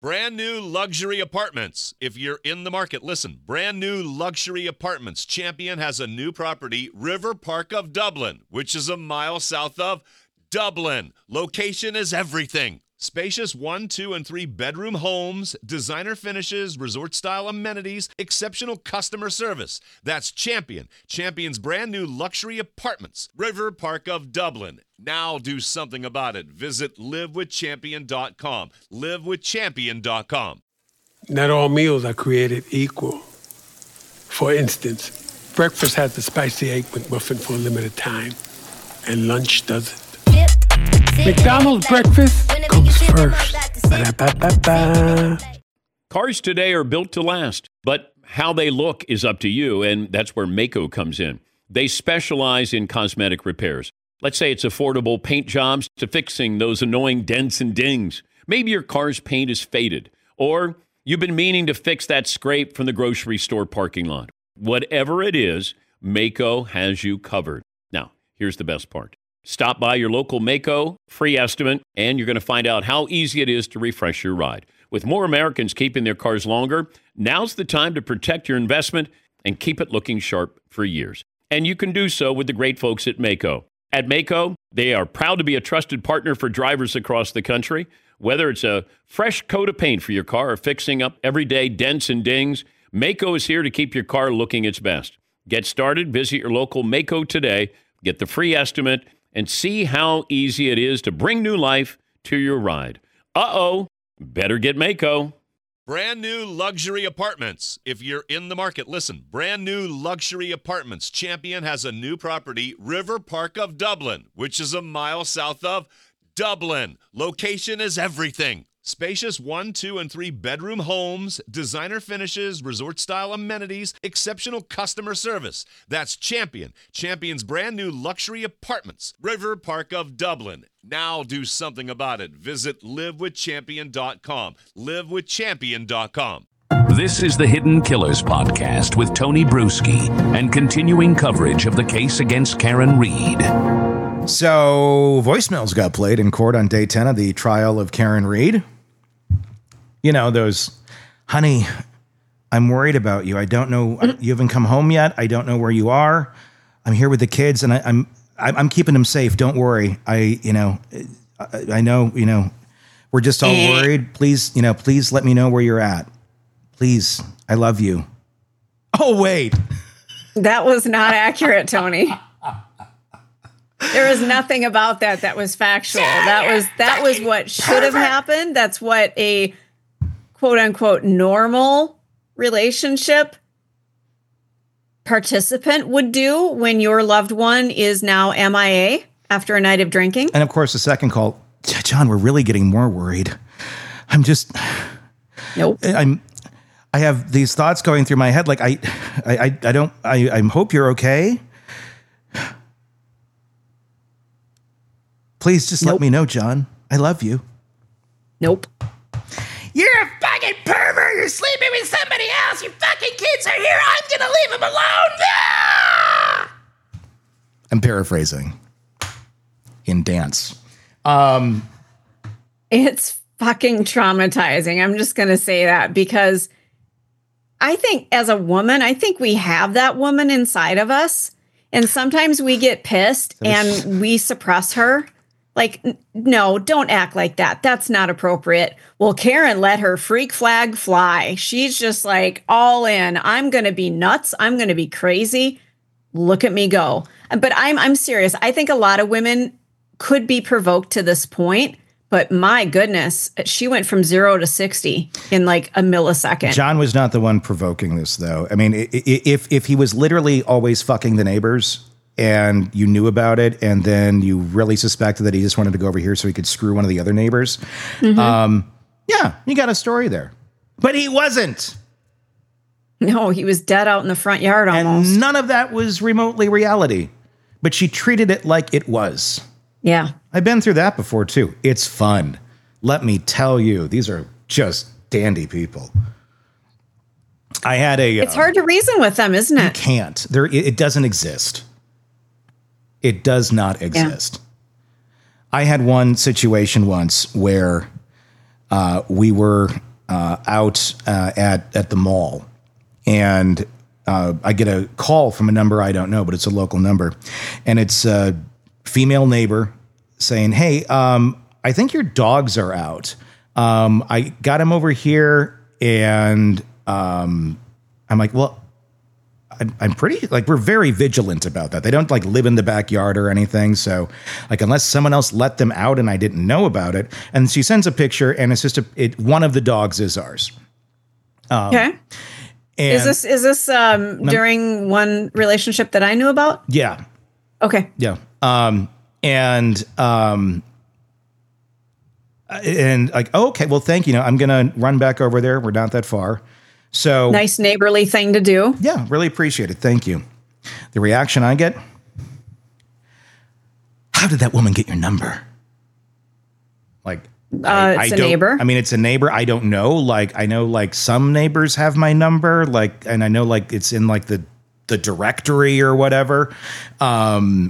Brand new luxury apartments. If you're in the market, listen. Brand new luxury apartments. Champion has a new property, River Park of Dublin, which is a mile south of Dublin. Location is everything. Spacious 1, 2, and 3 bedroom homes, designer finishes, resort-style amenities, exceptional customer service. That's Champion. Champion's brand new luxury apartments. River Park of Dublin. Now do something about it. Visit livewithchampion.com. Livewithchampion.com. Not all meals are created equal. For instance, breakfast has the spicy egg McMuffin for a limited time, and lunch doesn't. McDonald's breakfast comes first. Ba-da-ba-ba-ba. Cars today are built to last, but how they look is up to you, and that's where Maaco comes in. They specialize in cosmetic repairs. Let's say it's affordable paint jobs to fixing those annoying dents and dings. Maybe your car's paint is faded, or you've been meaning to fix that scrape from the grocery store parking lot. Whatever it is, Maaco has you covered. Now, here's the best part. Stop by your local Maaco, free estimate, and you're going to find out how easy it is to refresh your ride. With more Americans keeping their cars longer, now's the time to protect your investment and keep it looking sharp for years. And you can do so with the great folks at Maaco. At Maaco, they are proud to be a trusted partner for drivers across the country. Whether it's a fresh coat of paint for your car or fixing up everyday dents and dings, Maaco is here to keep your car looking its best. Get started, visit your local Maaco today, get the free estimate, and see how easy it is to bring new life to your ride. Better get Maaco. Brand new luxury apartments. If you're in the market, listen. Brand new luxury apartments. Champion has a new property, River Park of Dublin, which is a mile south of Dublin. Location is everything. Spacious 1, 2, and 3 bedroom homes, designer finishes, resort-style amenities, exceptional customer service. That's Champion. Champion's brand new luxury apartments. River Park of Dublin. Now do something about it. Visit livewithchampion.com. Livewithchampion.com. This is the Hidden Killers podcast with Tony Bruschi and continuing coverage of the case against Karen Read. So, voicemails got played in court on day 10 of the trial of Karen Read. You know, those, honey, I'm worried about you. I don't know, you haven't come home yet. I don't know where you are. I'm here with the kids, and I'm keeping them safe. Don't worry. I know, we're just all worried. Please let me know where you're at. Please, I love you. Oh, wait. That was not accurate, Tony. There was nothing about that was factual. That was what should have happened. That's what a quote unquote normal relationship participant would do when your loved one is now MIA after a night of drinking. And of course, the second call, John, we're really getting more worried. Nope. I have these thoughts going through my head. Like I hope you're okay. Please just let me know, John. I love you. Nope. You're a fucking pervert. You're sleeping with somebody else. Your fucking kids are here. I'm going to leave them alone. Ah! I'm paraphrasing in dance. It's fucking traumatizing. I'm just going to say that because I think as a woman, I think we have that woman inside of us. And sometimes we get pissed and we suppress her. Like, no, don't act like that. That's not appropriate. Well, Karen let her freak flag fly. She's just like all in. I'm going to be nuts. I'm going to be crazy. Look at me go. But I'm serious. I think a lot of women could be provoked to this point. But my goodness, she went from 0 to 60 in like a millisecond. John was not the one provoking this, though. I mean, if he was literally always fucking the neighbors and you knew about it, and then you really suspected that he just wanted to go over here so he could screw one of the other neighbors, yeah, you got a story there. But he wasn't. No, he was dead out in the front yard almost. And none of that was remotely reality. But she treated it like it was. Yeah. I've been through that before, too. It's fun. Let me tell you, these are just dandy people. I had a... It's hard to reason with them, isn't it? You can't. It doesn't exist. It does not exist. Yeah. I had one situation once where we were out at the mall, and I get a call from a number I don't know, but it's a local number, and it's a female neighbor saying, "Hey, I think your dogs are out. I got them over here," and I'm like, "Well, I'm pretty, like, we're very vigilant about that. They don't like live in the backyard or anything. So like, unless someone else let them out and I didn't know about it." And she sends a picture, and it's just one of the dogs is ours. Okay. And Is this during one relationship that I knew about? yeah, Okay. yeah. And like, okay, well, thank you. No, I'm going to run back over there. We're not that far. So Nice neighborly thing to do. yeah, really appreciate it. Thank you. The reaction I get, "How did that woman get your number?" Like, It's a don't- neighbor. I mean, it's a neighbor. I don't know. Like, I know like some neighbors have my number, like, and I know like it's in like the directory or whatever. And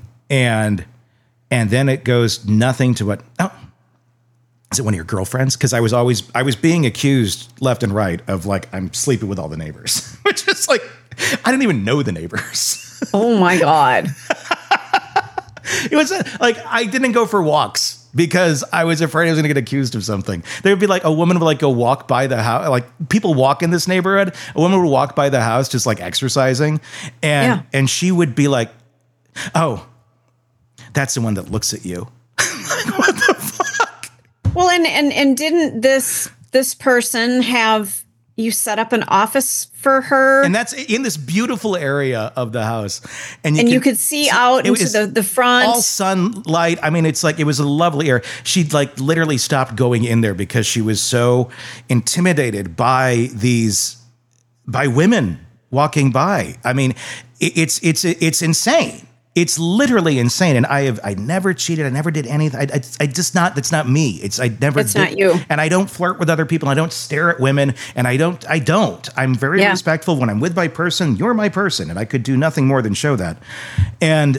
then it goes nothing to what, oh, is it one of your girlfriends? Because I was being accused left and right of like, I'm sleeping with all the neighbors, which is like, I didn't even know the neighbors. Oh my God. It was like, I didn't go for walks because I was afraid I was going to get accused of something. There would be like a woman would like go walk by the house. Like, people walk in this neighborhood. A woman would walk by the house just like exercising. And she would be like, "Oh, that's the one that looks at you." What the fuck? Well, and didn't this person have you set up an office for her? And that's in this beautiful area of the house. And you could see out into the front. All sunlight. I mean, it's like, it was a lovely area. She'd like literally stopped going in there because she was so intimidated by women walking by. I mean, it's insane. It's literally insane. And I never cheated. I never did anything. That's not me. It's not you. And I don't flirt with other people. I don't stare at women. And I don't. I'm very respectful when I'm with my person. You're my person. And I could do nothing more than show that. And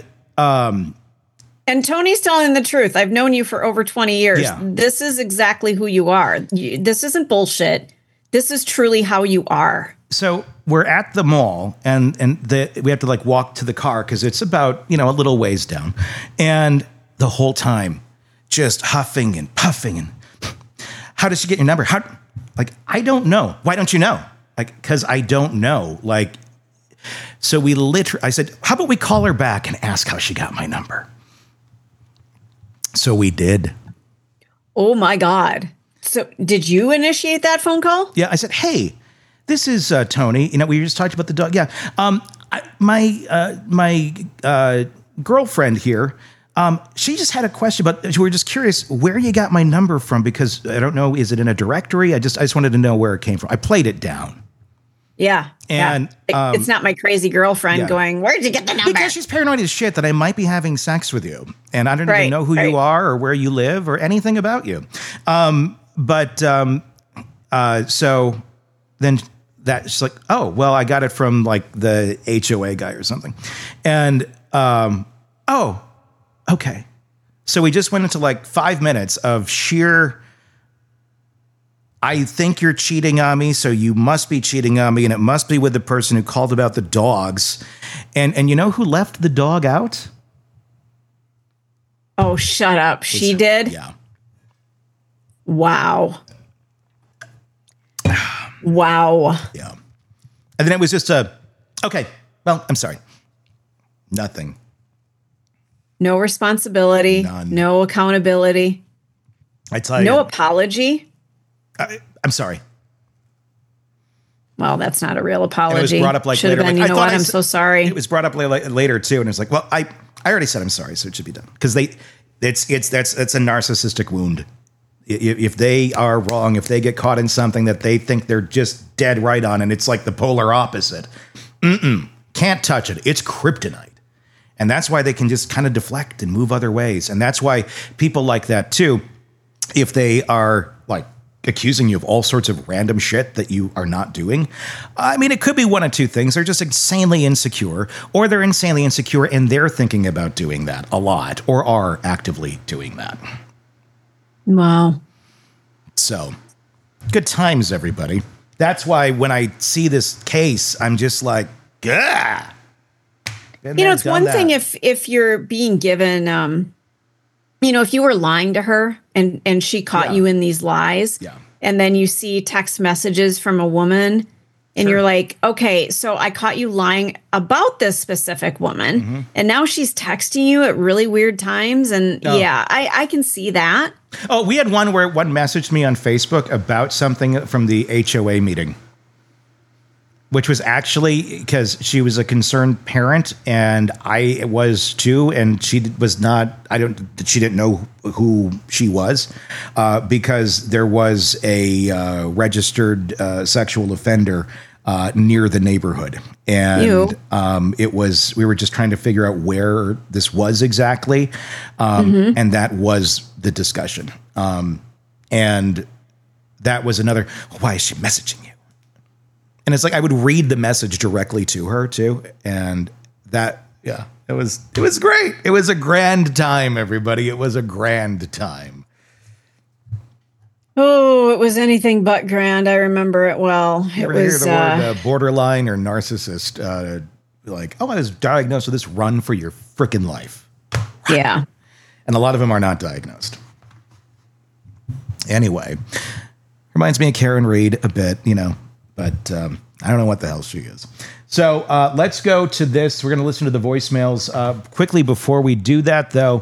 Tony's telling the truth. I've known you for over 20 years. Yeah. This is exactly who you are. This isn't bullshit. This is truly how you are. So we're at the mall, and we have to like walk to the car because it's about, a little ways down. And the whole time, just huffing and puffing. And "How did she get your number? I don't know. Why don't you know?" Like, because I don't know. Like, so I said, "How about we call her back and ask how she got my number?" So we did. Oh my God. So did you initiate that phone call? Yeah, I said, "Hey, this is Tony. We just talked about the dog. Yeah, my girlfriend here. She just had a question, but we were just curious where you got my number from, because I don't know. Is it in a directory? I just wanted to know where it came from. I played it down. Yeah. And it's not my crazy girlfriend going, "Where'd you get the number?" Because she's paranoid as shit that I might be having sex with you, and I don't even know who you are or where you live or anything about you. So then she's like, "Oh, well, I got it from like the HOA guy or something." And, oh, okay. So we just went into like 5 minutes of sheer, "I think you're cheating on me, so you must be cheating on me, and it must be with the person who called about the dogs." And you know who left the dog out? Oh, shut up. She did? Yeah. Wow. Wow. Yeah. And then it was just okay, well, I'm sorry. Nothing. No responsibility. None. No accountability. I tell you. No apology. I'm sorry. Well, that's not a real apology. And it was brought up like should later. have been, like, you know what, I'm so sorry. It was brought up later too, and it's like, well, I already said I'm sorry, so it should be done. Because that's a narcissistic wound. If they are wrong, if they get caught in something that they think they're just dead right on, and it's like the polar opposite, can't touch it. It's kryptonite. And that's why they can just kind of deflect and move other ways. And that's why people like that too, if they are like accusing you of all sorts of random shit that you are not doing. I mean, it could be one of two things. They're just insanely insecure, or they're insanely insecure and they're thinking about doing that a lot, or are actively doing that. Wow. So Good times, everybody. That's why when I see this case, I'm just like, gah. It's one thing if you're being given, if you were lying to her and she caught you in these lies, and then you see text messages from a woman and you're like, okay, so I caught you lying about this specific woman and now she's texting you at really weird times. And I can see that. Oh, we had one where one messaged me on Facebook about something from the HOA meeting, which was actually because she was a concerned parent and I was too. And she was not, she didn't know who she was because there was a registered sexual offender near the neighborhood. And we were just trying to figure out where this was exactly. And that was the discussion. And that was another, why is she messaging you? And it's like, I would read the message directly to her too. And that, it was great. It was a grand time, everybody. It was a grand time. Oh, it was anything but grand. I remember it well. You ever hear the word borderline or narcissist? I was diagnosed with this, run for your freaking life. Yeah. And a lot of them are not diagnosed. Anyway, reminds me of Karen Reed a bit, but I don't know what the hell she is. So let's go to this. We're going to listen to the voicemails quickly. Before we do that, though,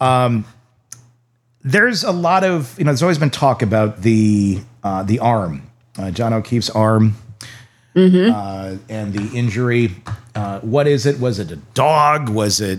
there's a lot of, there's always been talk about the arm, John O'Keefe's arm, and the injury. What is it? Was it a dog? Was it,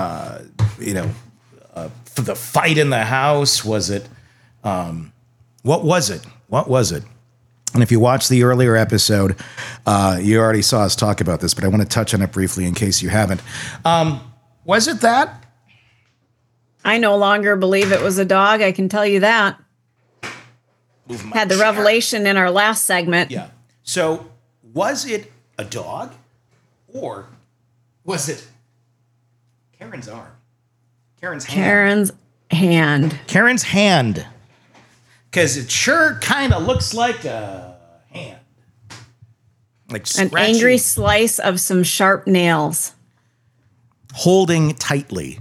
for the fight in the house? Was it, what was it? What was it? And if you watched the earlier episode, you already saw us talk about this, but I want to touch on it briefly in case you haven't. Was it that? I no longer believe it was a dog. I can tell you that. Had the revelation in our last segment. Yeah. So was it a dog or was it Karen's arm? Karen's hand. Karen's hand. Because it sure kind of looks like a hand. Like an angry slice of some sharp nails. Holding tightly.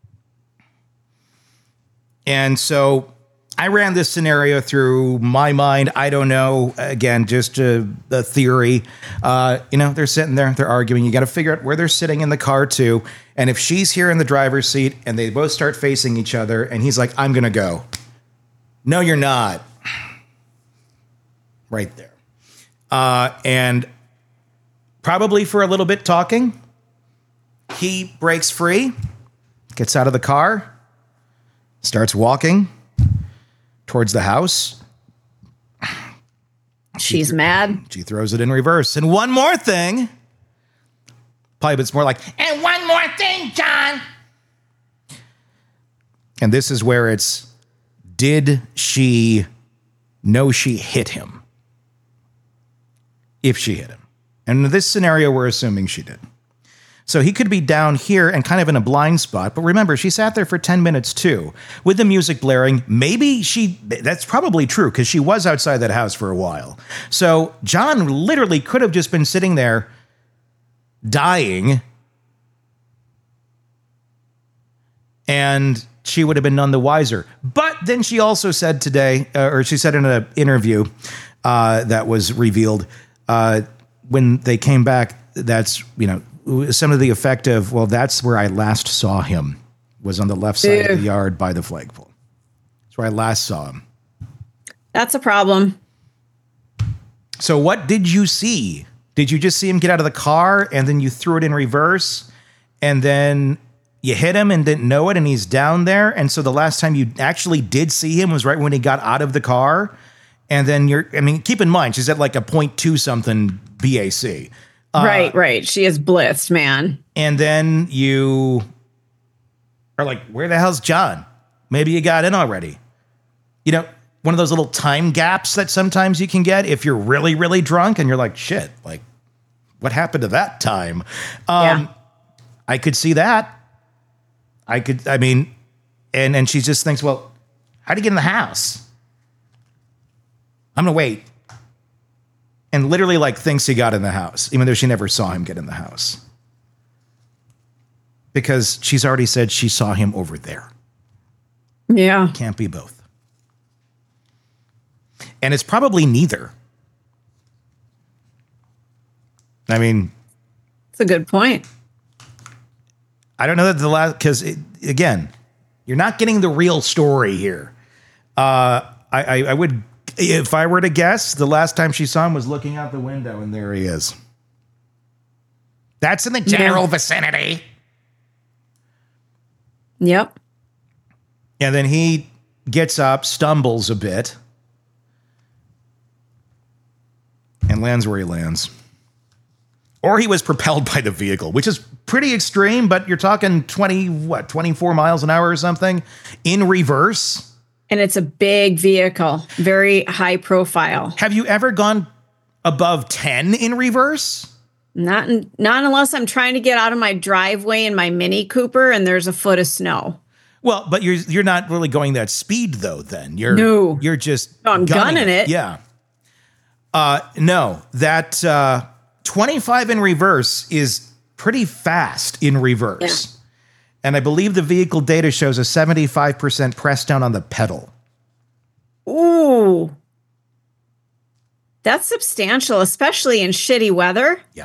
And so I ran this scenario through my mind. I don't know. Again, just a theory. They're sitting there. They're arguing. You got to figure out where they're sitting in the car, too. And if she's here in the driver's seat and they both start facing each other and he's like, I'm going to go. No, you're not. Right there. And probably for a little bit talking, he breaks free, gets out of the car, starts walking towards the house. She's mad. She throws it in reverse. And one more thing. Probably it's more like, and one more thing, John. And this is where it's, did she know she hit him? If she hit him. And in this scenario, we're assuming she did. So he could be down here and kind of in a blind spot. But remember, she sat there for 10 minutes too, with the music blaring. Maybe that's probably true because she was outside that house for a while. So John literally could have just been sitting there dying. And she would have been none the wiser. But then she also said today, or she said in an interview that was revealed when they came back, that's, some of the effect of, well, that's where I last saw him, was on the left side of the yard by the flagpole. That's where I last saw him. That's a problem. So what did you see? Did you just see him get out of the car and then you threw it in reverse and then you hit him and didn't know it and he's down there? And so the last time you actually did see him was right when he got out of the car. And then keep in mind, she's at like a 0.2 something BAC. Right. She is blitzed, man. And then you are like, where the hell's John? Maybe you got in already. One of those little time gaps that sometimes you can get if you're really, really drunk and you're like, shit, like, what happened to that time? I could see that. And she just thinks, well, how'd he get in the house? I'm going to wait. And literally like thinks he got in the house, even though she never saw him get in the house. Because she's already said she saw him over there. Yeah. Can't be both. And it's probably neither. I mean, it's a good point. I don't know that the last, because again, you're not getting the real story here. I would, if I were to guess, the last time she saw him was looking out the window, and there he is. That's in the general vicinity. Yep. And then he gets up, stumbles a bit, and lands where he lands. Or he was propelled by the vehicle, which is pretty extreme, but you're talking 24 miles an hour or something in reverse. And it's a big vehicle, very high profile. Have you ever gone above 10 in reverse? Not unless I'm trying to get out of my driveway in my Mini Cooper and there's a foot of snow. Well, but you're not really going that speed though. Then you're just I'm gunning it. Yeah. No, that 25 in reverse is pretty fast in reverse. Yeah. And I believe the vehicle data shows a 75% press down on the pedal. Ooh. That's substantial, especially in shitty weather. Yeah.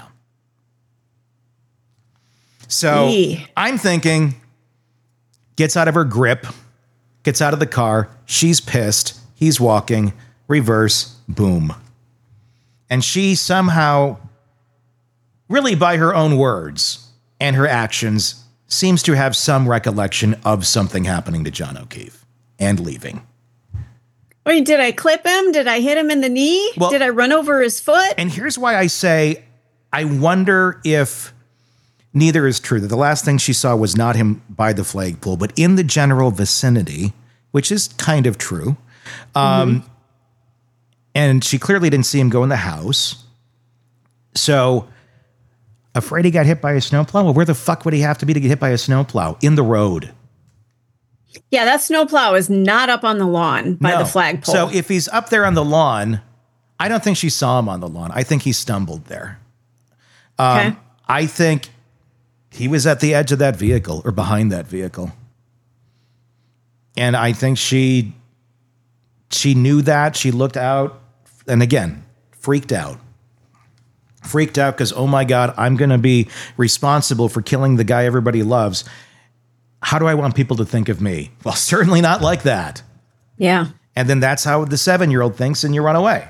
So I'm thinking, gets out of her grip, gets out of the car. She's pissed. He's walking. Reverse. Boom. And she somehow, really by her own words and her actions, seems to have some recollection of something happening to John O'Keefe and leaving. Wait, did I clip him? Did I hit him in the knee? Well, did I run over his foot? And here's why I say, I wonder if neither is true. That the last thing she saw was not him by the flagpole, but in the general vicinity, which is kind of true. And she clearly didn't see him go in the house. So, afraid he got hit by a snowplow? Well, where the fuck would he have to be to get hit by a snowplow? In the road. Yeah, that snowplow is not up on the lawn by the flagpole. So if he's up there on the lawn, I don't think she saw him on the lawn. I think he stumbled there. Okay. I think he was at the edge of that vehicle or behind that vehicle. And I think she knew that. She looked out and again, freaked out. Freaked out because, oh my God, I'm going to be responsible for killing the guy everybody loves. How do I want people to think of me? Well, certainly not like that. Yeah. And then that's how the 7-year-old thinks, and you run away.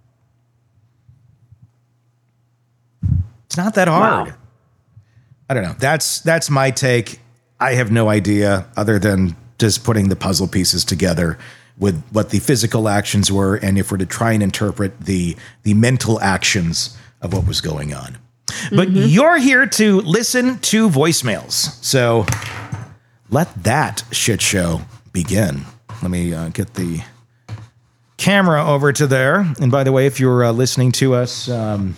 It's not that hard. Wow. I don't know. That's my take. I have no idea other than just putting the puzzle pieces together with what the physical actions were, and if we're to try and interpret the mental actions of what was going on. But you're here to listen to voicemails. So let that shit show begin. Let me get the camera over to there. And by the way, if you're listening to us on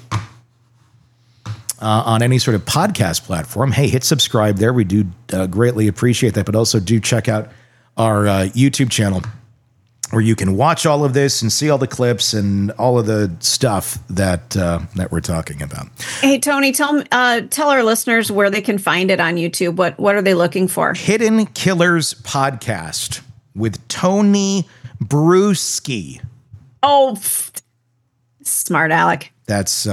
any sort of podcast platform, hey, hit subscribe there. We do greatly appreciate that. But also do check out our YouTube channel, where you can watch all of this and see all the clips and all of the stuff that we're talking about. Hey, Tony, tell our listeners where they can find it on YouTube. What are they looking for? Hidden Killers Podcast with Tony Bruschi. Oh, smart Alec. That's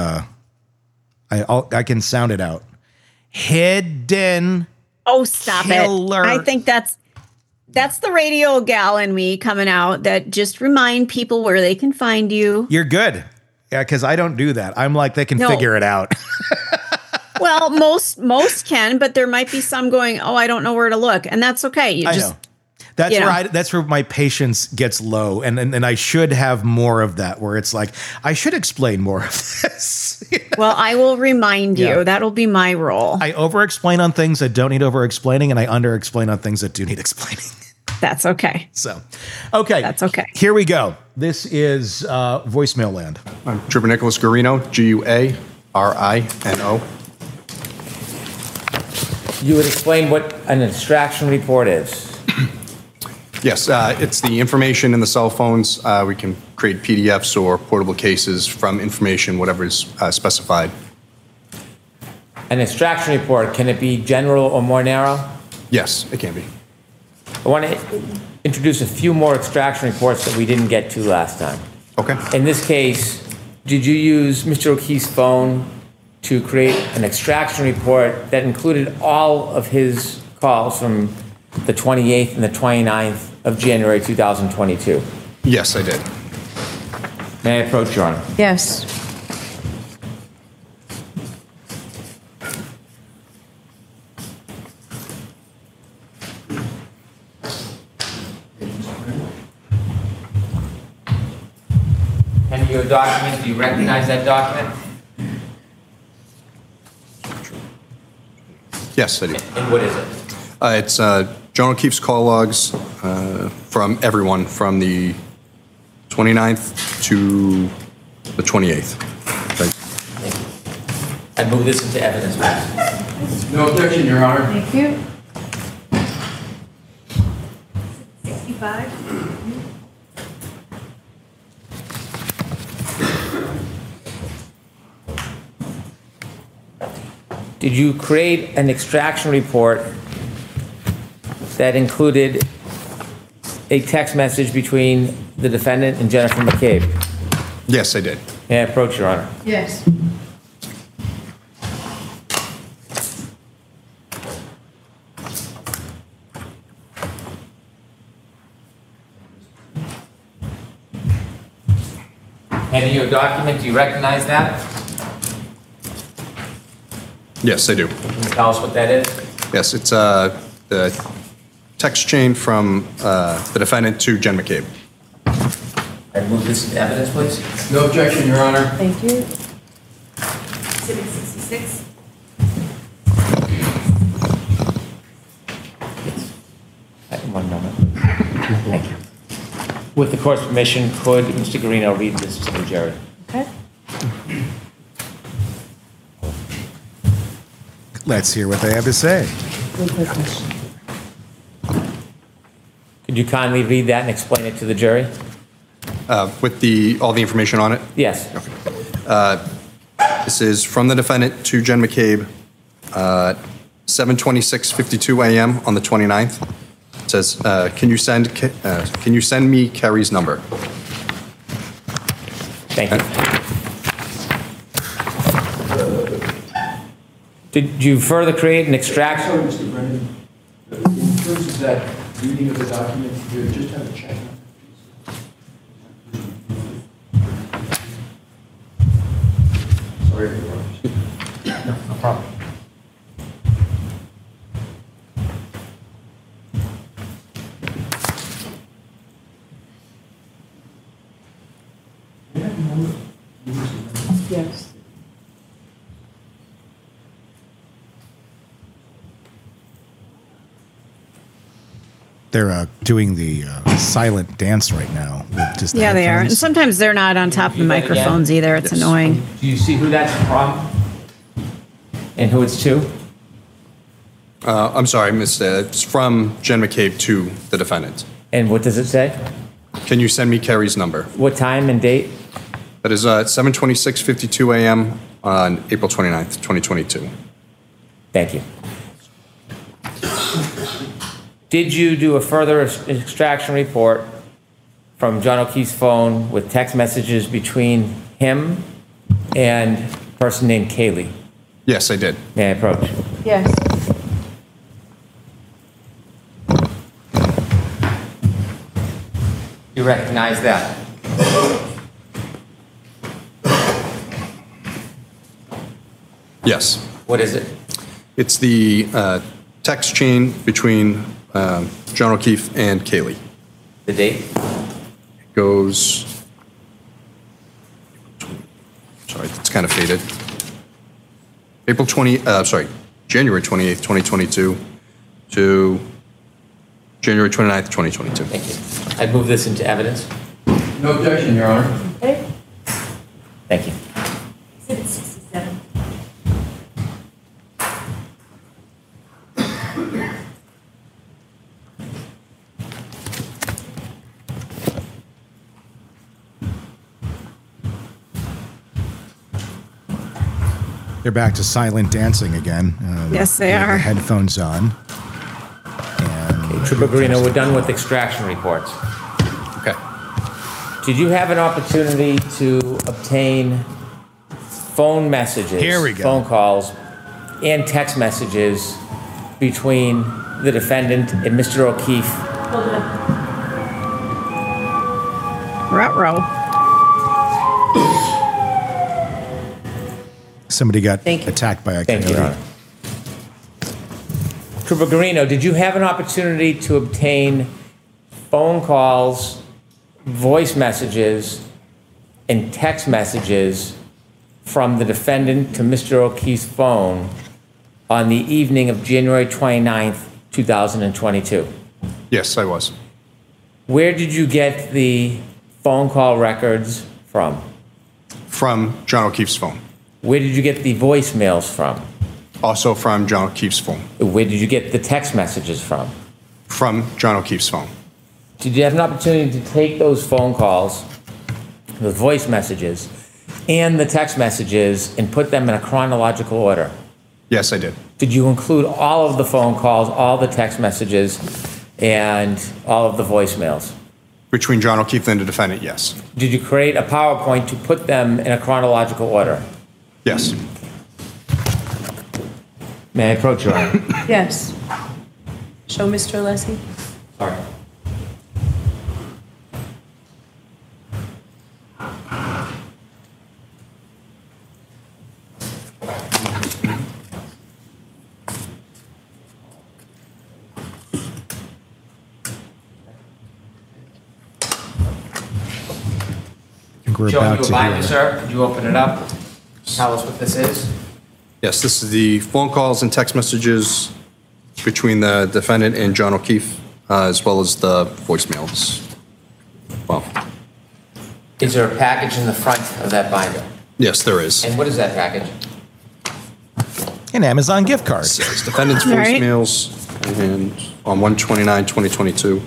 I can sound it out. Hidden. Oh, stop Killer. it! I think that's the radio gal in me coming out that just remind people where they can find you. You're good. Yeah, because I don't do that. I'm like, they can figure it out. Well, most can, but there might be some going, oh, I don't know where to look. And that's okay. I know. That's where my patience gets low. And I should have more of that, where it's like, I should explain more of this. You know? Well, I will remind you. That'll be my role. I over-explain on things that don't need over-explaining, and I under-explain on things that do need explaining. That's okay. So, okay. That's okay. Here we go. This is Voicemail Land. I'm Trooper Nicholas Guarino, Guarino. You would explain what an extraction report is. Yes, it's the information in the cell phones. We can create PDFs or portable cases from information, whatever is specified. An extraction report, can it be general or more narrow? Yes, it can be. I want to introduce a few more extraction reports that we didn't get to last time. Okay. In this case, did you use Mr. O'Keefe's phone to create an extraction report that included all of his calls from the 28th and the 29th of January 2022? Yes, I did. May I approach, Your Honor? Yes. And your document, do you recognize that document? Yes, I do. And what is it? It's John O'Keefe's call logs from everyone from the 29th to the 28th. I move this into evidence, please. No objection, Your Honor. Thank you. 65. Did you create an extraction report that included a text message between the defendant and Jennifer McCabe? Yes, I did. May I approach, Your Honor? Yes. And in your document, do you recognize that? Yes, I do. Can you tell us what that is? Yes, it's the text chain from the defendant to Jen McCabe. I move this into evidence, please. No objection, Your Honor. Thank you. Exhibit 66. One moment. Thank you. With the court's permission, could Mr. Garino read this to the jury? Okay. Let's hear what they have to say. Could you kindly read that and explain it to the jury? With all the information on it. Yes. This is from the defendant to Jen McCabe, 7:26:52 a.m. on the 29th. It says, can you send me Kerry's number? Thank you. Did you further create an extraction? Sorry, Mr. Brennan. In terms of that reading of the document, you just have a check. Sorry, Your Honor. No problem. Yes. They're doing the silent dance right now. With just the Yeah, they are. And headphones. sometimes they're not on top of the Do that again? microphones either. It's Yes. annoying. Do you see who that's from? And who it's to? I'm sorry, Miss. It's from Jen McCabe to the defendant. And what does it say? Can you send me Kerry's number? What time and date? That is 7:26:52 a.m. on April 29th, 2022. Thank you. Did you do a further extraction report from John O'Keefe's phone with text messages between him and a person named Kaylee? Yes, I did. May I approach? Yes. You recognize that? Yes. What is it? It's the text chain between John O'Keefe and Kaylee. The date? It goes. Sorry, it's kind of faded. January 28th, 2022 to January 29th, 2022. Thank you. I move this into evidence. No objection, Your Honor. Okay. Thank you. Exhibit 67. They're back to silent dancing again. Yes, they with are. The headphones on. Okay, Trooper Greeno, we're done with extraction reports. Okay. Did you have an opportunity to obtain phone messages, Here we go. phone calls, and text messages between the defendant and Mr. O'Keefe? Hold it up. Ruh-roh. Somebody got Thank you. attacked by a Thank you, Your coyote. Honor. Trooper Greeno, did you have an opportunity to obtain phone calls, voice messages, and text messages from the defendant to Mr. O'Keefe's phone on the evening of January 29th, 2022? Yes, I was. Where did you get the phone call records from? From John O'Keefe's phone. Where did you get the voicemails from? Also from John O'Keefe's phone. Where did you get the text messages from? From John O'Keefe's phone. Did you have an opportunity to take those phone calls, the voice messages, and the text messages and put them in a chronological order? Yes, I did. Did you include all of the phone calls, all the text messages, and all of the voicemails? Between John O'Keefe and the defendant, yes. Did you create a PowerPoint to put them in a chronological order? Yes. May I approach you? Yes. Show Mr. Alessi. Sorry. I think we're Showing about you a to binder, hear. sir. Could you open it up? Tell us what this is. Yes, this is the phone calls and text messages between the defendant and John O'Keefe, as well as the voicemails. Well, Is there a package in the front of that binder? yes, there is. And what is that package? An Amazon gift card. It's defendant's All right. voicemails and on 1/29/2022.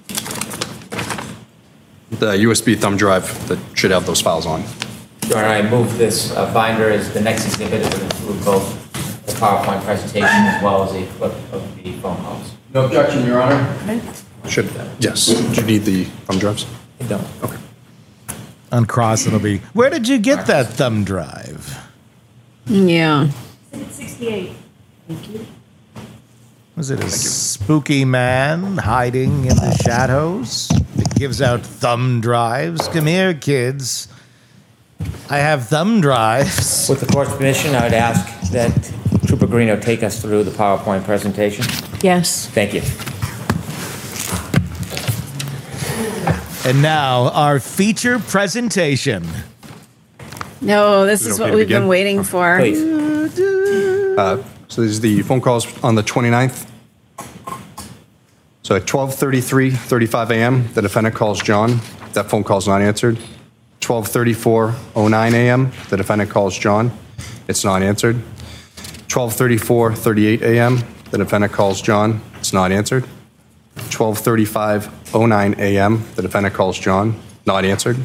The USB thumb drive that should have those files on. Your Honor, I move this binder as the next exhibit. It would include both the PowerPoint presentation as well as a clip of the phone calls. No objection, Your Honor. Should, yes. Do you need the thumb drives? I don't. Okay. On cross, it'll be, where did you get that thumb drive? Yeah. 68. Thank you. Was it a spooky man hiding in the shadows that gives out thumb drives? Come here, kids. I have thumb drives. With the court's permission, I would ask that Trooper Greeno take us through the PowerPoint presentation. Yes. Thank you. And now, our feature presentation. No, this Is it is okay what to we've begin? been waiting for. Please. So these are the phone calls on the 29th. So at 12:35 a.m., the defendant calls John. That phone call's not answered. 12:34:09 a.m., the defendant calls John. It's not answered. 12:34:38 a.m., the defendant calls John. It's not answered. 12:35:09 a.m., the defendant calls John. Not answered.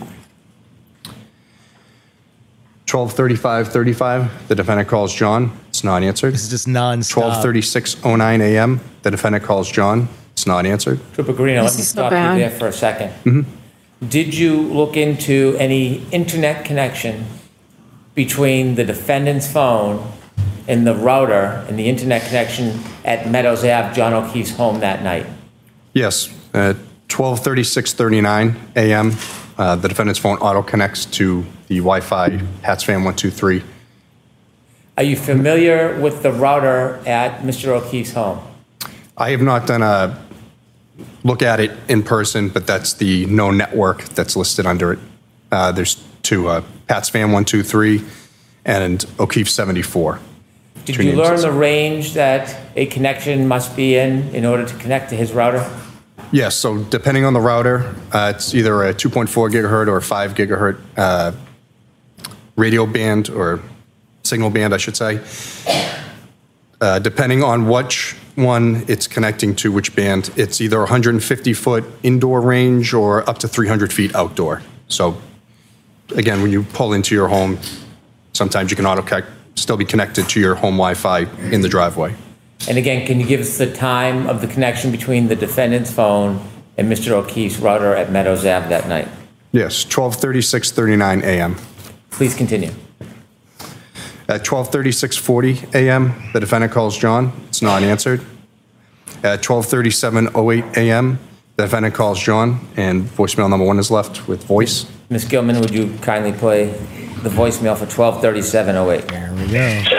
12:35:35, the defendant calls John. It's not answered. This is just nonstop. 12:36:09 a.m., the defendant calls John. It's not answered. Trooper Greeno, let This me is so stop you bad. there for a second. Did you look into any internet connection between the defendant's phone and the router and the internet connection at Meadows Ave, John O'Keefe's home that night? Yes, at 12:36:39 a.m., the defendant's phone auto connects to the Wi-Fi HATSFAM 123. Are you familiar with the router at Mr. O'Keefe's home? I have not done a look at it in person, but that's the known network that's listed under it. There's two, HATSFAM 123 and O'Keefe 74. Did Two you names. learn the range that a connection must be in order to connect to his router? Yes, so depending on the router, it's either a 2.4 gigahertz or 5 gigahertz radio band or signal band, I should say. Depending on which one it's connecting to, which band, it's either 150-foot indoor range or up to 300 feet outdoor. So again, when you pull into your home, sometimes you can auto still be connected to your home Wi-Fi in the driveway. And again, can you give us the time of the connection between the defendant's phone and Mr. O'Keefe's router at Meadows Ave that night? Yes, 12:30, 6:39 a.m. Please continue. At 12:30, 6:40 a.m., the defendant calls John. It's not answered. At 12:37, 08 a.m., the defendant calls John, and voicemail number 1 is left with voice. Ms. Gilman, would you kindly play the voicemail for 12:37:08? There we go.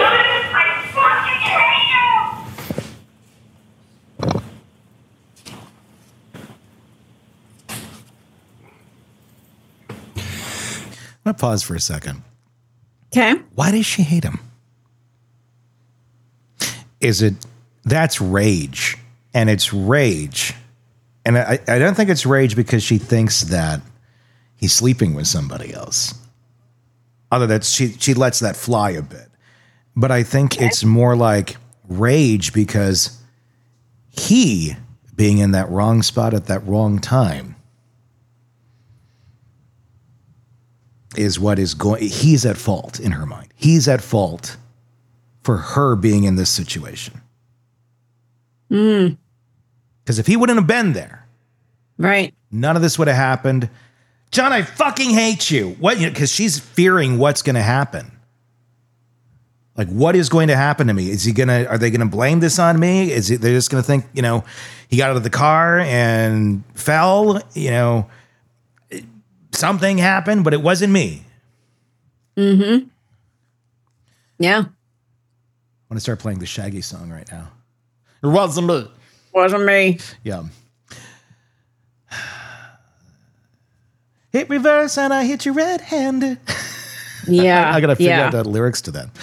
I'm going to pause for a second. Okay. Why does she hate him? That's rage. And it's rage. And I don't think it's rage because she thinks that he's sleeping with somebody else. Although that she lets that fly a bit. But I think it's more like rage because he being in that wrong spot at that wrong time is what is going. He's at fault in her mind. He's at fault for her being in this situation. Because if he wouldn't have been there, right, none of this would have happened. John, I fucking hate you. What? Because she's fearing what's going to happen. Like, what is going to happen to me? Are they gonna blame this on me? They're just gonna think, he got out of the car and fell, something happened, but it wasn't me. Mm-hmm. Yeah. I want to start playing the Shaggy song right now. It wasn't me. Wasn't me. Yeah. Hit reverse and I hit you red-handed. Yeah. I gotta figure out the lyrics to that.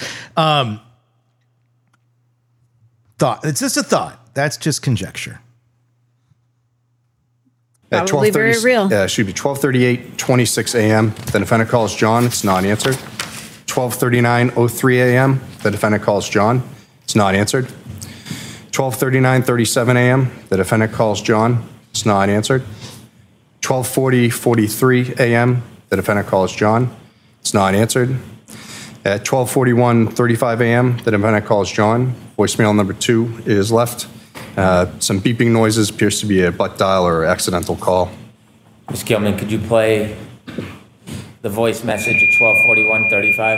Thought. It's just a thought. That's just conjecture. At Probably very real. Yeah, it should be 12:38, 26 a.m. The defendant calls John. It's not answered. 12:39, 03 a.m. The defendant calls John. It's not answered. 12:39, 37 a.m. The defendant calls John. It's not answered. 12:40, 43 a.m. The defendant calls John. It's not answered. At 12:41, 35 a.m., the defendant calls John. Voicemail number 2 is left. Some beeping noises, appears to be a butt dial or accidental call. Ms. Gilman, could you play the voice message at 12:41:35?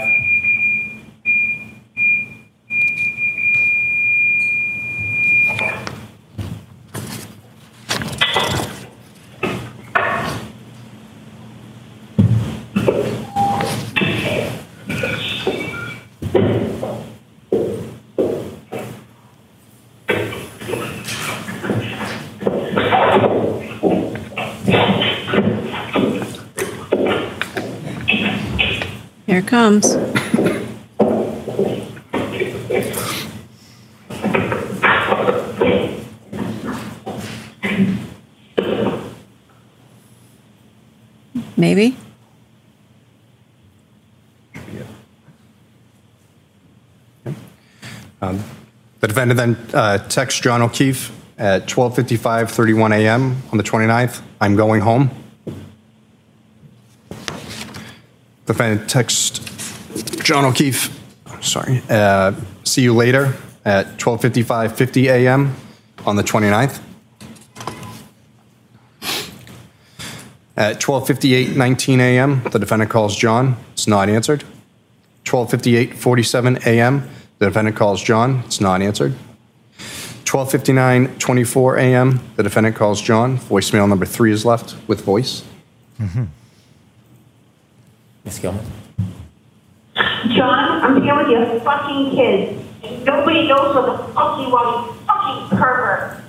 Here it comes. Maybe. The defendant then texts John O'Keefe at 12:55, 31 a.m. on the 29th. I'm going home. The defendant texts John O'Keefe, see you later at 12:55, 50 a.m. on the 29th. At 12:58, 19 a.m., the defendant calls John. It's not answered. 12:58, 47 a.m., the defendant calls John. It's not answered. 12:59, 24 a.m., the defendant calls John. Voicemail number 3 is left with voice. Mm-hmm. Ms. Gilman. John, I'm here with your fucking kids. Nobody knows what the fuck you are, you fucking pervert.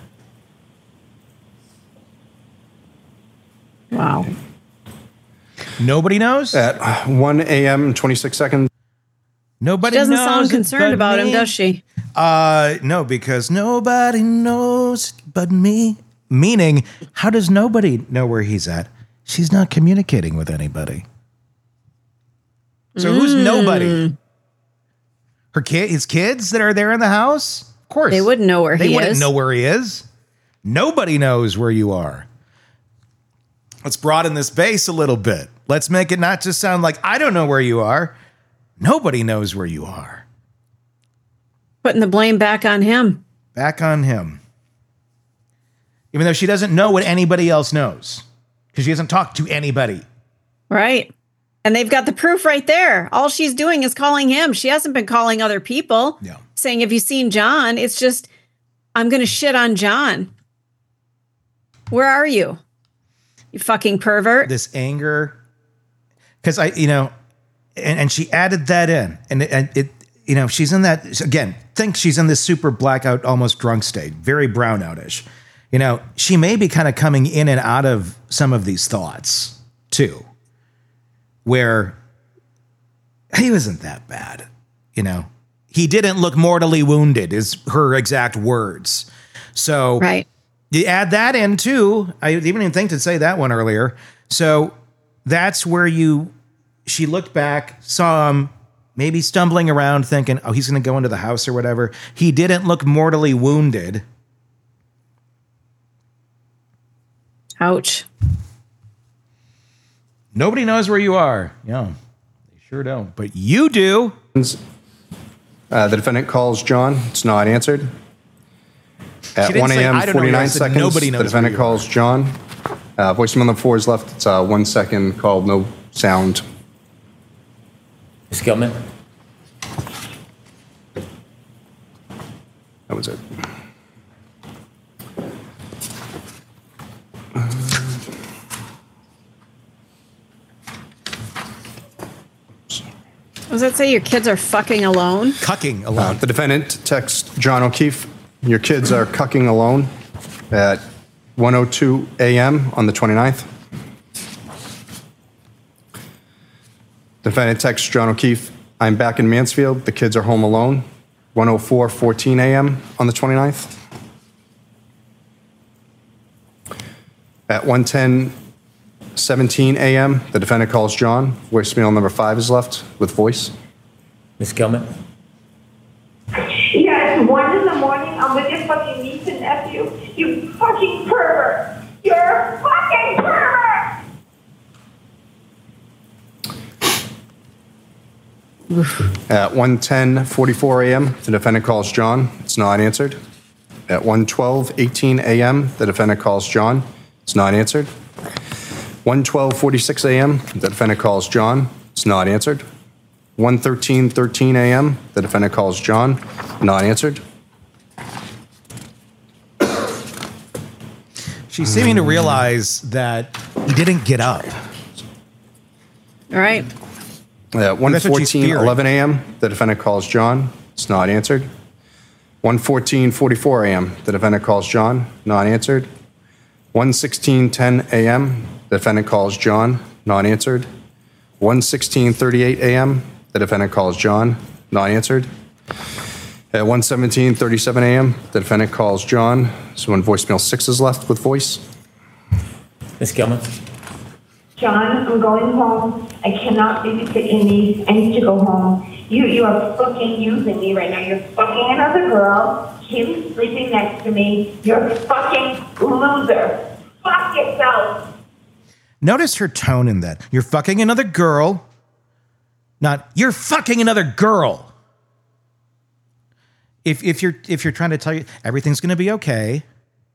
Wow. Nobody knows? At 1 a.m. and 26 seconds. Nobody She doesn't knows sound concerned about him, does she? No, because nobody knows but me. Meaning, how does nobody know where he's at? She's not communicating with anybody. So who's nobody? His kids that are there in the house? Of course. They wouldn't know where he is. They wouldn't know where he is. Nobody knows where you are. Let's broaden this base a little bit. Let's make it not just sound like, I don't know where you are. Nobody knows where you are. Putting the blame back on him. Back on him. Even though she doesn't know what anybody else knows. Because she hasn't talked to anybody. Right. And they've got the proof right there. All she's doing is calling him. She hasn't been calling other people. Yeah. Saying, have you seen John? It's just, I'm going to shit on John. Where are you? You fucking pervert. This anger. Because and she added that in. And it, she's in that, again, think she's in this super blackout, almost drunk state. Very brownoutish. She may be kind of coming in and out of some of these thoughts too, where he wasn't that bad. He didn't look mortally wounded is her exact words. So right. You add that in too. I didn't even think to say that one earlier. So that's where she looked back, saw him maybe stumbling around thinking, oh, he's going to go into the house or whatever. He didn't look mortally wounded. Ouch. Nobody knows where you are. Yeah, they sure don't. But you do. The defendant calls John. It's not answered. At 1 say, a.m. "I don't know 49 where," I said, seconds, "Nobody knows the defendant where you are." calls John. Voicemail number 4 is left. It's 1 second called, no sound. Ms. Gilman? That was it. Does that say your kids are fucking alone? Cucking alone. The defendant texts John O'Keefe, your kids are cucking alone at 1:02 a.m. on the 29th. Defendant texts John O'Keefe, I'm back in Mansfield. The kids are home alone. 1:04:14 a.m. on the 29th. At 1:10:17 a.m., the defendant calls John. Voicemail number 5 is left with voice. Ms. Gilman? Yeah, it's 1 in the morning. I'm with your fucking niece and nephew. You fucking pervert. You're a fucking pervert. At 1:10:44 a.m., the defendant calls John. It's not answered. At 1:12:18 a.m., the defendant calls John. It's not answered. 1:12:46 a.m., the defendant calls John. It's not answered. 1:13:13 a.m., the defendant calls John. Not answered. She's seeming to realize that he didn't get up. All right. At That's what she's fearing. 1:14:11 a.m., the defendant calls John. It's not answered. 1:14:44 a.m., the defendant calls John. Not answered. 1:16:10 a.m., the defendant calls John. Not answered. 1:16:38 a.m., the defendant calls John. Not answered. At 1:17:37 a.m., the defendant calls John. So when voicemail 6 is left with voice. Ms. Gilman? John, I'm going home. I cannot babysit your niece. I need to go home. You are fucking using me right now. You're fucking another girl. Kim's sleeping next to me. You're a fucking loser. Fuck yourself. Notice her tone in that. You're fucking another girl. Not, you're fucking another girl. If you're trying to tell you everything's going to be okay.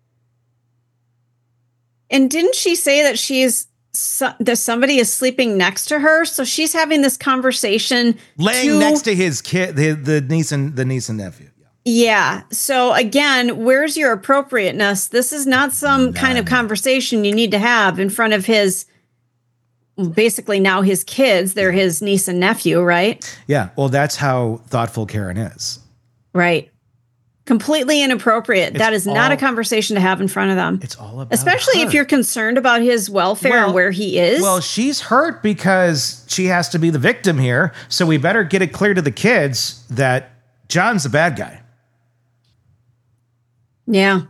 And didn't she say that that somebody is sleeping next to her? So she's having this conversation, laying next to his kid, the niece and nephew. Yeah. So again, where's your appropriateness? This is not some kind of conversation you need to have in front of basically now his kids. They're his niece and nephew, right? Yeah. Well, that's how thoughtful Karen is. Right. Completely inappropriate. That is not a conversation to have in front of them. It's all about especially her. If you're concerned about his welfare and where he is. Well, she's hurt because she has to be the victim here. So we better get it clear to the kids that John's the bad guy. Yeah.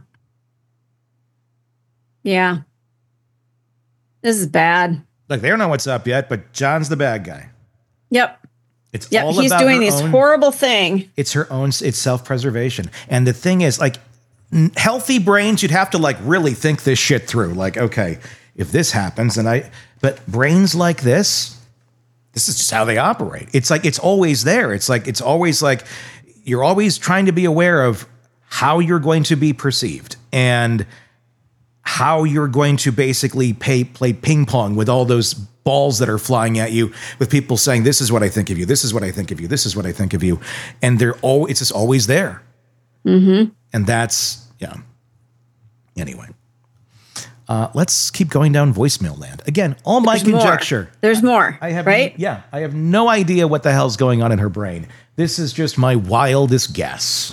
Yeah. This is bad. Like, they don't know what's up yet, but John's the bad guy. Yep. It's yep. all He's about doing her this own, horrible thing. It's her own, it's self-preservation. And the thing is, like, healthy brains, you'd have to like really think this shit through. Like, okay, if this happens, but brains like this is just how they operate. It's like, it's always there. It's like, you're always trying to be aware of how you're going to be perceived and how you're going to basically play ping pong with all those balls that are flying at you, with people saying, this is what I think of you, this is what I think of you, this is what I think of you. And it's just always there. Mm-hmm. And that's, yeah. Anyway, let's keep going down voicemail land. Again, all my conjecture. There's more, I have, right? Yeah, I have no idea what the hell's going on in her brain. This is just my wildest guess.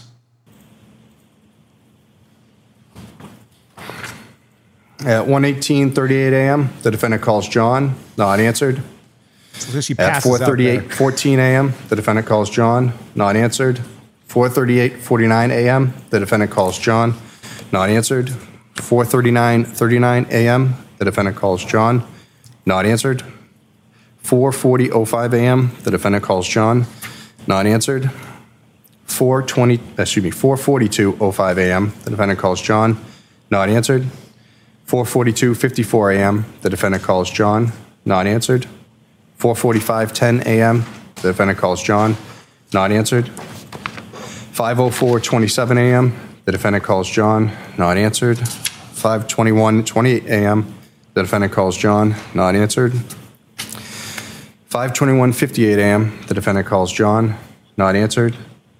At 1:38 a.m., the defendant calls John, not answered. So she At passes out there. 4:14 a.m., the defendant calls John, not answered. 4:49 a.m., the defendant calls John, not answered. 4:39 a.m., the defendant calls John, not answered. 4:40 a.m., the defendant calls John, not answered. 4:42 a.m., the defendant calls John, not answered. 4:54 a.m., the defendant calls John, not answered. 4:45 a.m., the defendant calls John, not answered. 5:04 a.m., the defendant calls John, not answered. 5:28 a.m., the defendant calls John, not answered. 5:58 a.m., the defendant calls John, not answered.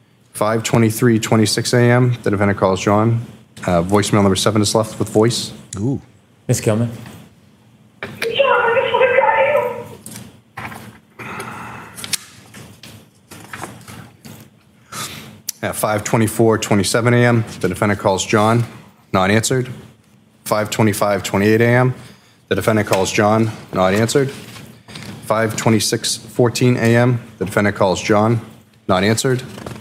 5:26 a.m., the defendant calls John. Voicemail number 7 is left with voice. Ooh. Ms. Gilman. At 5:24:27 a.m., the defendant calls John, not answered. 5:25:28 a.m., the defendant calls John, not answered. 5:26:14 a.m., the defendant calls John, not answered.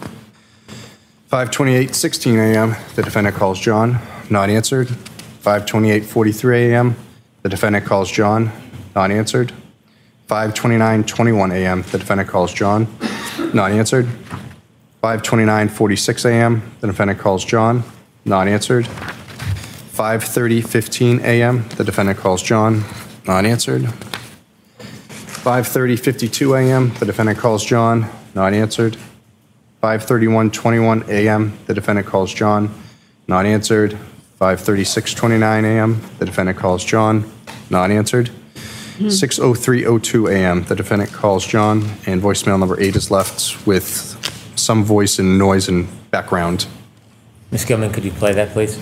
5:28:16 a.m., the defendant calls John, not answered. 5:28:43 a.m., the defendant calls John, not answered. 5:29:21 a.m., the defendant calls John, not answered. 5:29:46 a.m., the defendant calls John, not answered. 5:30:15 a.m., the defendant calls John, not answered. 5:30:52 a.m., the defendant calls John, not answered. 5:31:21 a.m., the defendant calls John, not answered. 5:36:29 a.m., the defendant calls John, not answered. 6:03:02 a.m., the defendant calls John, and voicemail number 8 is left with some voice and noise and background. Ms. Gilman, could you play that, please?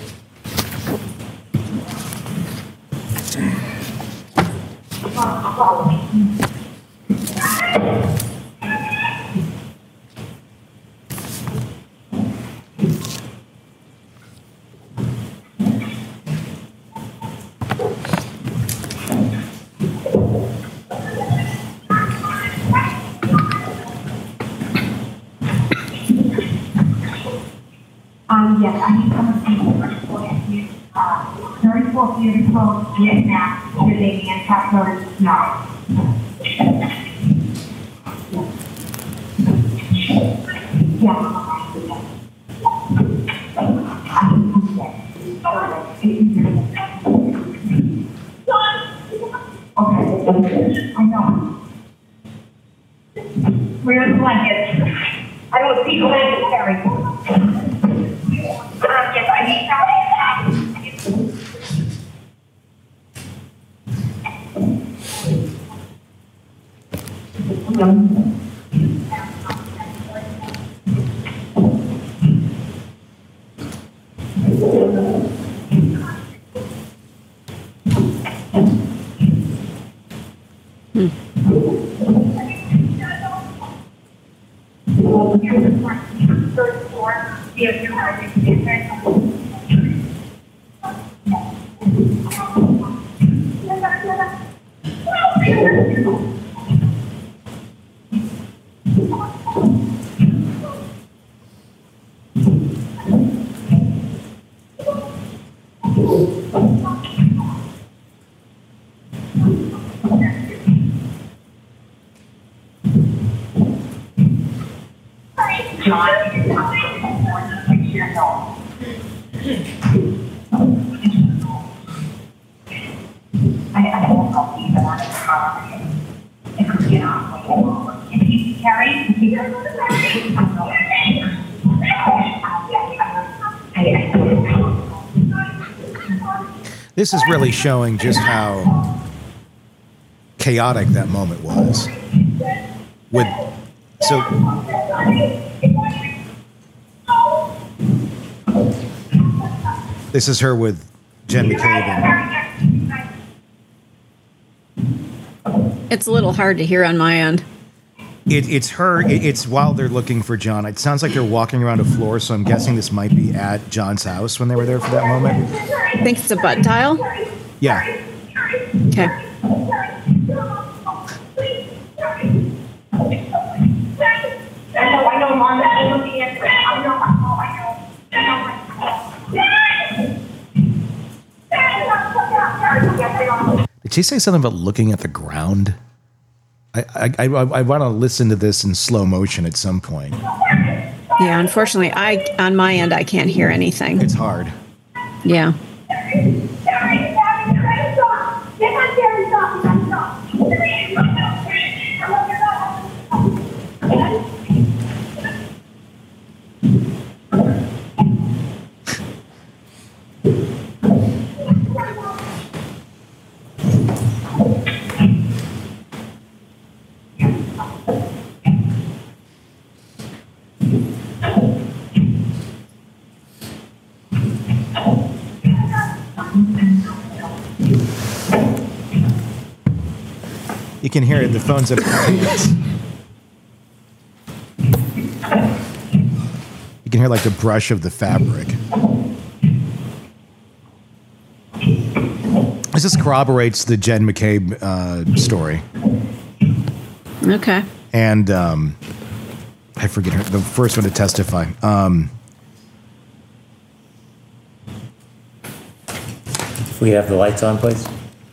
Yes, I need someone to take over for you. 34 beautiful Vietnam, your baby and cat notice no. Okay, I know. Where's the blanket? I don't see the blanket, Terry. Yes, I need This is really showing just how chaotic that moment was. This is her with Jen McCabe. It's a little hard to hear on my end. It's her. It's while they're looking for John. It sounds like they're walking around a floor, so I'm guessing this might be at John's house when they were there for that moment. I think it's a butt dial. Yeah. Okay. I know, Mom. I'm looking at it. I know. Did she say something about looking at the ground? I want to listen to this in slow motion at some point. Yeah, unfortunately, on my end, I can't hear anything. It's hard. Yeah. You can hear it. The phone's up. You can hear like the brush of the fabric. This just corroborates the Jen McCabe story. Okay. And I forget her, the first one to testify. If we have the lights on, please.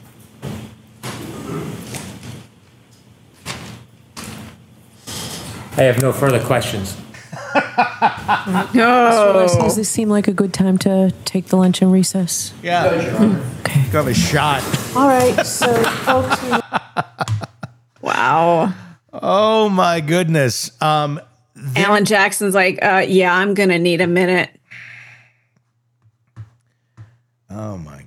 I have no further questions. Mr. Leslie, does this seem like a good time to take the luncheon recess? Yeah. Okay. Go have a shot. All right. So, folks. Wow. Oh my goodness. Alan Jackson's like, yeah, I'm going to need a minute. Oh my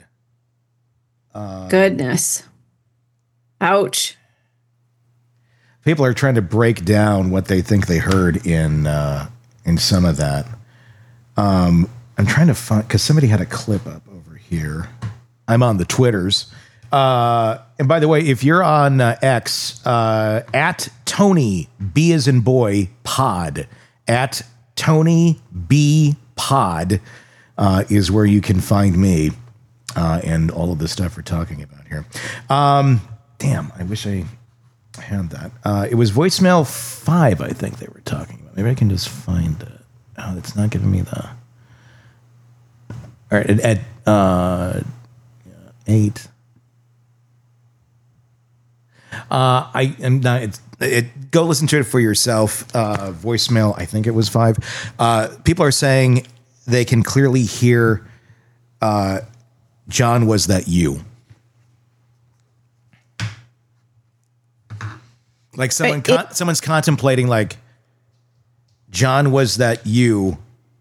God. Goodness. Ouch. People are trying to break down what they think they heard in some of that. I'm trying to find, because somebody had a clip up over here. I'm on the Twitters. And by the way, if you're on X, at Tony B as in boy pod, at Tony B pod is where you can find me and all of the stuff we're talking about here. Damn, I wish I had that. It was voicemail 5, I think they were talking about. Maybe I can just find it. Oh, it's not giving me the. All right, at 8. I am not. Go listen to it for yourself. Voicemail, I think it was 5. People are saying they can clearly hear. John, was that you? Like someone's contemplating, like, John, was that you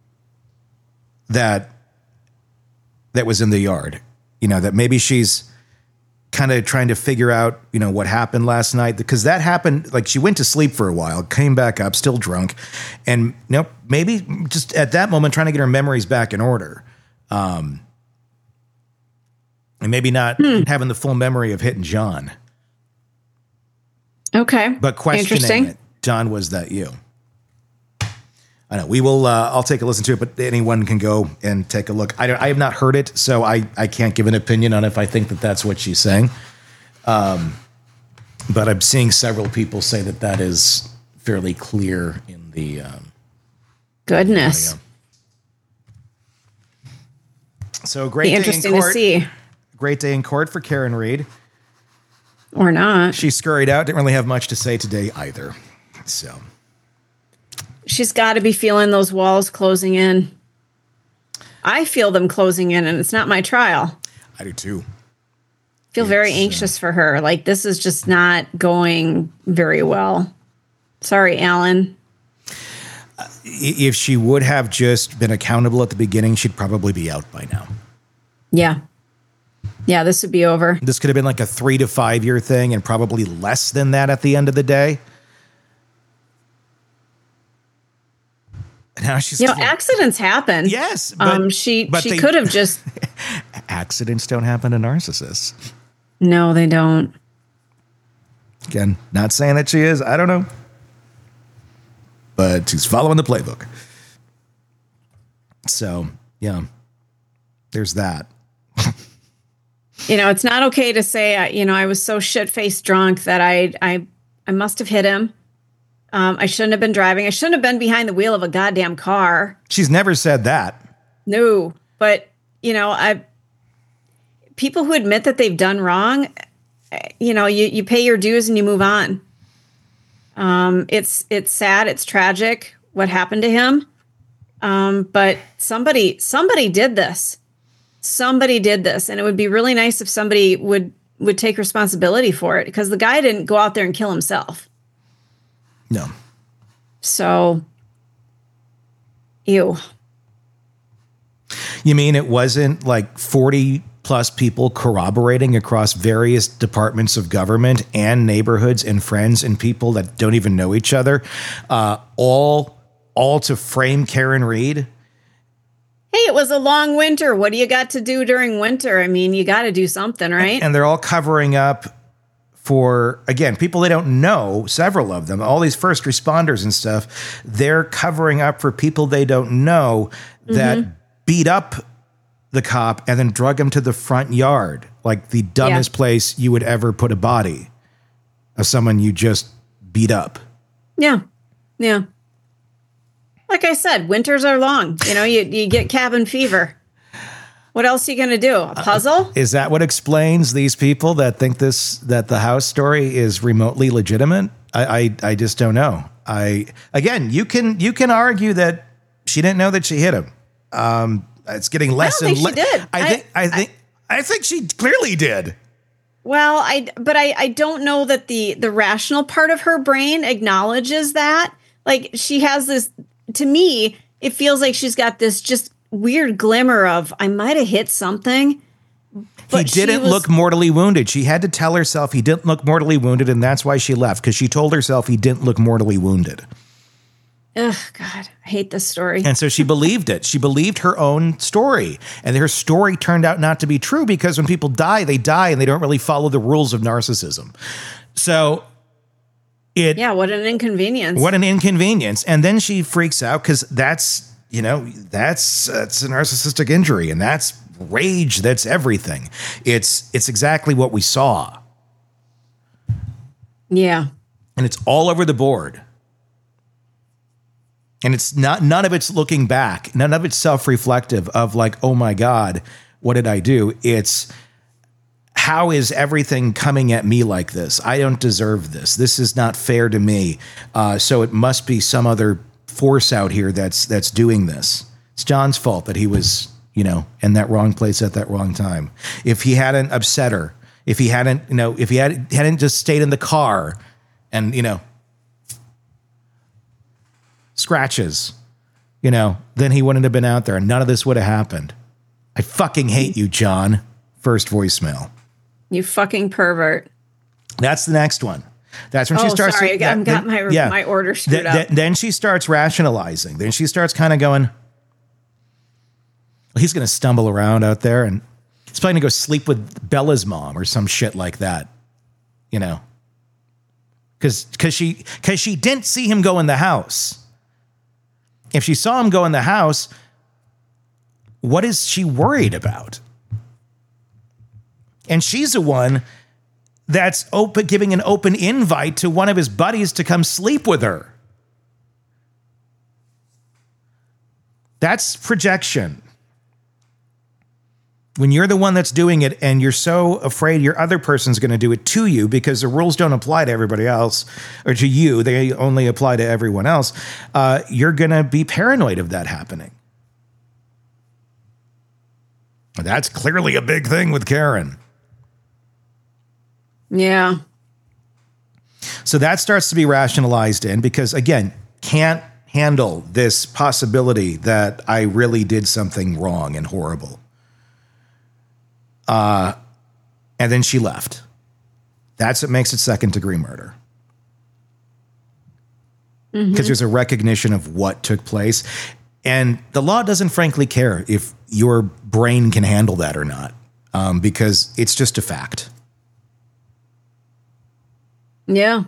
that was in the yard? You know, that maybe she's kind of trying to figure out, you know, what happened last night, because that happened. Like, she went to sleep for a while, came back up, still drunk, and maybe just at that moment trying to get her memories back in order, and maybe not having the full memory of hitting John. Okay. But questioning it. John, was that you? I know. We will, I'll take a listen to it, but anyone can go and take a look. I have not heard it, so I can't give an opinion on if I think that that's what she's saying. But I'm seeing several people say that is fairly clear in the... Goodness. Audio. So great day interesting in court. to see. Great day in court for Karen Read. Or not. She scurried out. Didn't really have much to say today either. So she's got to be feeling those walls closing in. I feel them closing in, and it's not my trial. I do too. Feel very anxious for her. Like, this is just not going very well. Sorry, Alan. if she would have just been accountable at the beginning, she'd probably be out by now. Yeah. Yeah, this would be over. This could have been like a 3 to 5 year thing and probably less than that at the end of the day. Now she's accidents happen. Yes, but she could have just. Accidents don't happen to narcissists. No, they don't. Again, not saying that she is. I don't know, but she's following the playbook. So yeah, there's that. It's not okay to say. I was so shit-faced drunk that I must have hit him. I shouldn't have been driving. I shouldn't have been behind the wheel of a goddamn car. She's never said that. No, but people who admit that they've done wrong, you pay your dues and you move on. It's sad. It's tragic what happened to him. But somebody did this. Somebody did this, and it would be really nice if somebody would take responsibility for it, because the guy didn't go out there and kill himself. No. So, ew. You mean it wasn't like 40 plus people corroborating across various departments of government and neighborhoods and friends and people that don't even know each other, all to frame Karen Read? Hey, it was a long winter. What do you got to do during winter? I mean, you got to do something, right? And they're all covering up for, again, people they don't know, several of them, all these first responders and stuff, they're covering up for people they don't know that beat up the cop and then drug him to the front yard, like the dumbest place you would ever put a body of someone you just beat up. Yeah. Yeah. Like I said, winters are long. You get cabin fever. What else are you going to do? A puzzle? Is that what explains these people that think that the house story is remotely legitimate? I just don't know. You can argue that she didn't know that she hit him. It's getting less and less. I think she clearly did. Well, I don't know that the rational part of her brain acknowledges that. Like, she has this, to me, it feels like she's got this just weird glimmer of, I might have hit something. He didn't look mortally wounded. She had to tell herself he didn't look mortally wounded, and that's why she left, because she told herself he didn't look mortally wounded. Ugh, God, I hate this story. And so she believed it. She believed her own story. And her story turned out not to be true, because when people die, they die, and they don't really follow the rules of narcissism. So what an inconvenience. What an inconvenience. And then she freaks out because that's a narcissistic injury, and that's rage. That's everything. It's exactly what we saw. Yeah. And it's all over the board. And it's none of it's looking back. None of it's self-reflective of like, oh my God, what did I do? It's, how is everything coming at me like this? I don't deserve this. This is not fair to me. So it must be some other force out here that's doing this. It's John's fault that he was, in that wrong place at that wrong time. If he hadn't upset her, if he hadn't, if he hadn't just stayed in the car and, scratches, then he wouldn't have been out there and none of this would have happened. I fucking hate you, John. First voicemail. You fucking pervert. That's the next one. That's when she starts. Sorry, I've got my order screwed up. Then she starts rationalizing. Then she starts kind of going, well, he's going to stumble around out there and he's probably going to go sleep with Bella's mom or some shit like that. Because she didn't see him go in the house. If she saw him go in the house, what is she worried about? And she's the one that's giving an open invite to one of his buddies to come sleep with her. That's projection. When you're the one that's doing it and you're so afraid your other person's going to do it to you because the rules don't apply to everybody else or to you, they only apply to everyone else, you're going to be paranoid of that happening. That's clearly a big thing with Karen. So that starts to be rationalized in because, again, can't handle this possibility that I really did something wrong and horrible. And then she left. That's what makes it second-degree murder. Because there's a recognition of what took place. And the law doesn't frankly care if your brain can handle that or not, because it's just a fact. Yeah.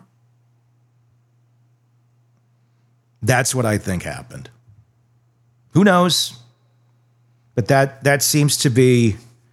That's what I think happened. Who knows? But that seems to be,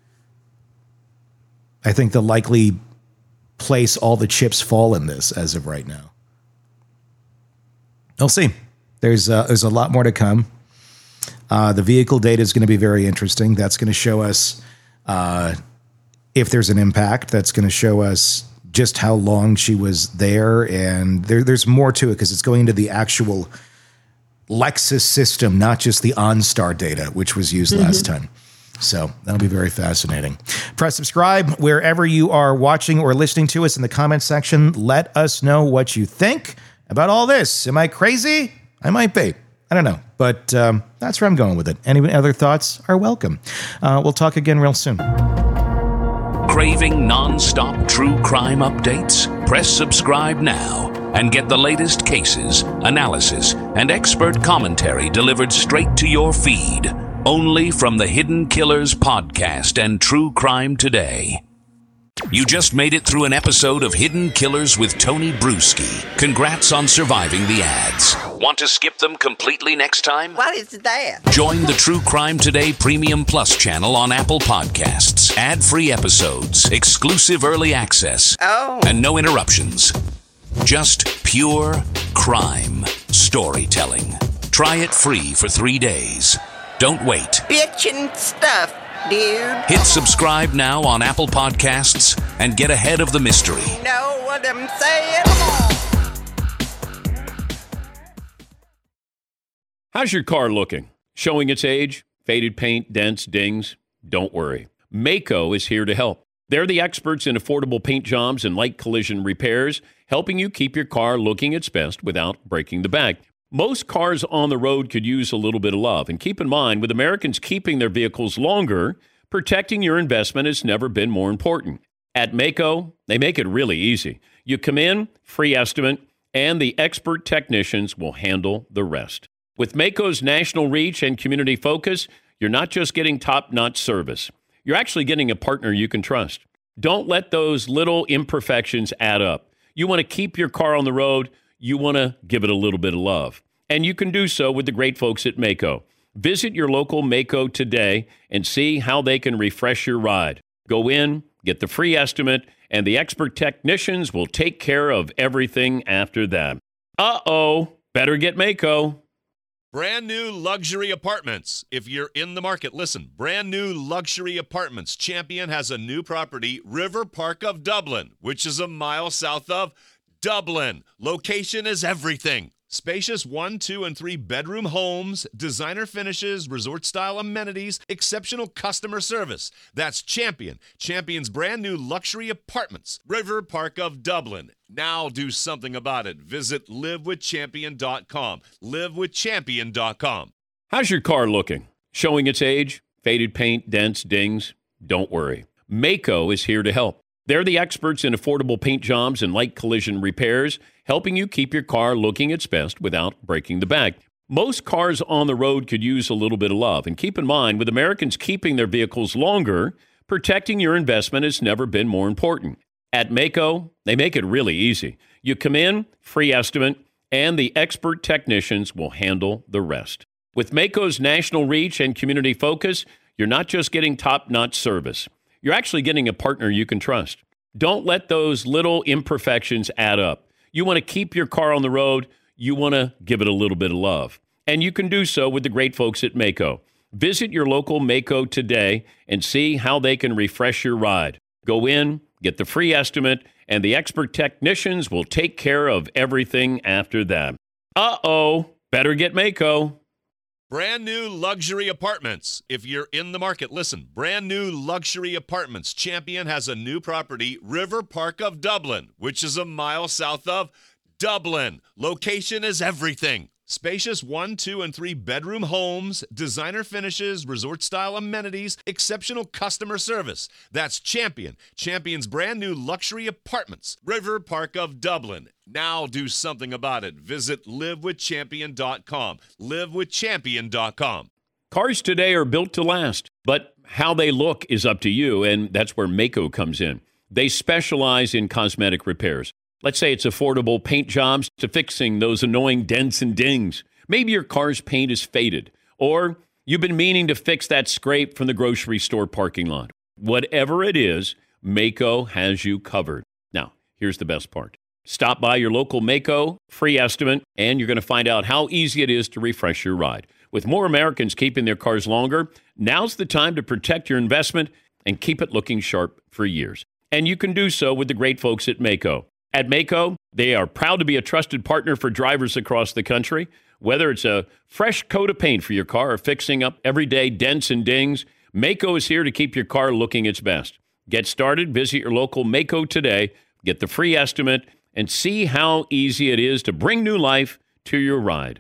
I think, the likely place all the chips fall in this as of right now. We'll see. There's a lot more to come. The vehicle data is going to be very interesting. That's going to show us if there's an impact. That's going to show us just how long she was there. And there's more to it because it's going into the actual Lexus system, not just the OnStar data, which was used last time. So that'll be very fascinating. Press subscribe wherever you are watching or listening to us in the comments section. Let us know what you think about all this. Am I crazy? I might be. I don't know. But that's where I'm going with it. Any other thoughts are welcome. We'll talk again real soon. Craving non-stop true crime updates? Press subscribe now and get the latest cases, analysis, and expert commentary delivered straight to your feed. Only from the Hidden Killers podcast and True Crime Today. You just made it through an episode of Hidden Killers with Tony Bruschi. Congrats on surviving the ads. Want to skip them completely next time? What is that? Join the True Crime Today Premium Plus channel on Apple Podcasts. Ad-free episodes, exclusive early access, and no interruptions. Just pure crime storytelling. Try it free for 3 days. Don't wait. Bitchin' stuff, dude. Hit subscribe now on Apple Podcasts and get ahead of the mystery. Know what I'm saying? How's your car looking? Showing its age? Faded paint, dents, dings? Don't worry. Maaco is here to help. They're the experts in affordable paint jobs and light collision repairs, helping you keep your car looking its best without breaking the bank. Most cars on the road could use a little bit of love. And keep in mind, with Americans keeping their vehicles longer, protecting your investment has never been more important. At Maaco, they make it really easy. You come in, free estimate, and the expert technicians will handle the rest. With Maaco's national reach and community focus, you're not just getting top-notch service. You're actually getting a partner you can trust. Don't let those little imperfections add up. You want to keep your car on the road. You want to give it a little bit of love. And you can do so with the great folks at Maaco. Visit your local Maaco today and see how they can refresh your ride. Go in, get the free estimate, and the expert technicians will take care of everything after that. Better get Maaco. Brand new luxury apartments. If you're in the market, listen. Brand new luxury apartments. Champion has a new property, River Park of Dublin, which is a mile south of Dublin. Location is everything. Spacious 1, 2, and 3 bedroom homes, designer finishes, resort-style amenities, exceptional customer service. That's Champion. Champion's brand new luxury apartments, River Park of Dublin. Now do something about it. Visit livewithchampion.com. Livewithchampion.com. How's your car looking? Showing its age? Faded paint, dents, dings? Don't worry. Maaco is here to help. They're the experts in affordable paint jobs and light collision repairs, helping you keep your car looking its best without breaking the bank. Most cars on the road could use a little bit of love. And keep in mind, with Americans keeping their vehicles longer, protecting your investment has never been more important. At Maaco, they make it really easy. You come in, free estimate, and the expert technicians will handle the rest. With Maaco's national reach and community focus, you're not just getting top-notch service. You're actually getting a partner you can trust. Don't let those little imperfections add up. You want to keep your car on the road. You want to give it a little bit of love. And you can do so with the great folks at Maaco. Visit your local Maaco today and see how they can refresh your ride. Go in, get the free estimate, and the expert technicians will take care of everything after that. Better get Maaco. Brand new luxury apartments. If you're in the market, listen. Brand new luxury apartments. Champion has a new property, River Park of Dublin, which is a mile south of Dublin. Location is everything. Spacious 1, 2, and 3 bedroom homes, designer finishes, resort-style amenities, exceptional customer service. That's Champion. Champion's brand new luxury apartments. River Park of Dublin. Now do something about it. Visit livewithchampion.com. Livewithchampion.com. Cars today are built to last, but how they look is up to you, and that's where Maaco comes in. They specialize in cosmetic repairs. Let's say it's affordable paint jobs to fixing those annoying dents and dings. Maybe your car's paint is faded, or you've been meaning to fix that scrape from the grocery store parking lot. Whatever it is, Maaco has you covered. Now, here's the best part. Stop by your local Maaco, free estimate, and you're going to find out how easy it is to refresh your ride. With more Americans keeping their cars longer, now's the time to protect your investment and keep it looking sharp for years. And you can do so with the great folks at Maaco. At Maaco, they are proud to be a trusted partner for drivers across the country. Whether it's a fresh coat of paint for your car or fixing up everyday dents and dings, Maaco is here to keep your car looking its best. Get started, visit your local Maaco today, get the free estimate, and see how easy it is to bring new life to your ride.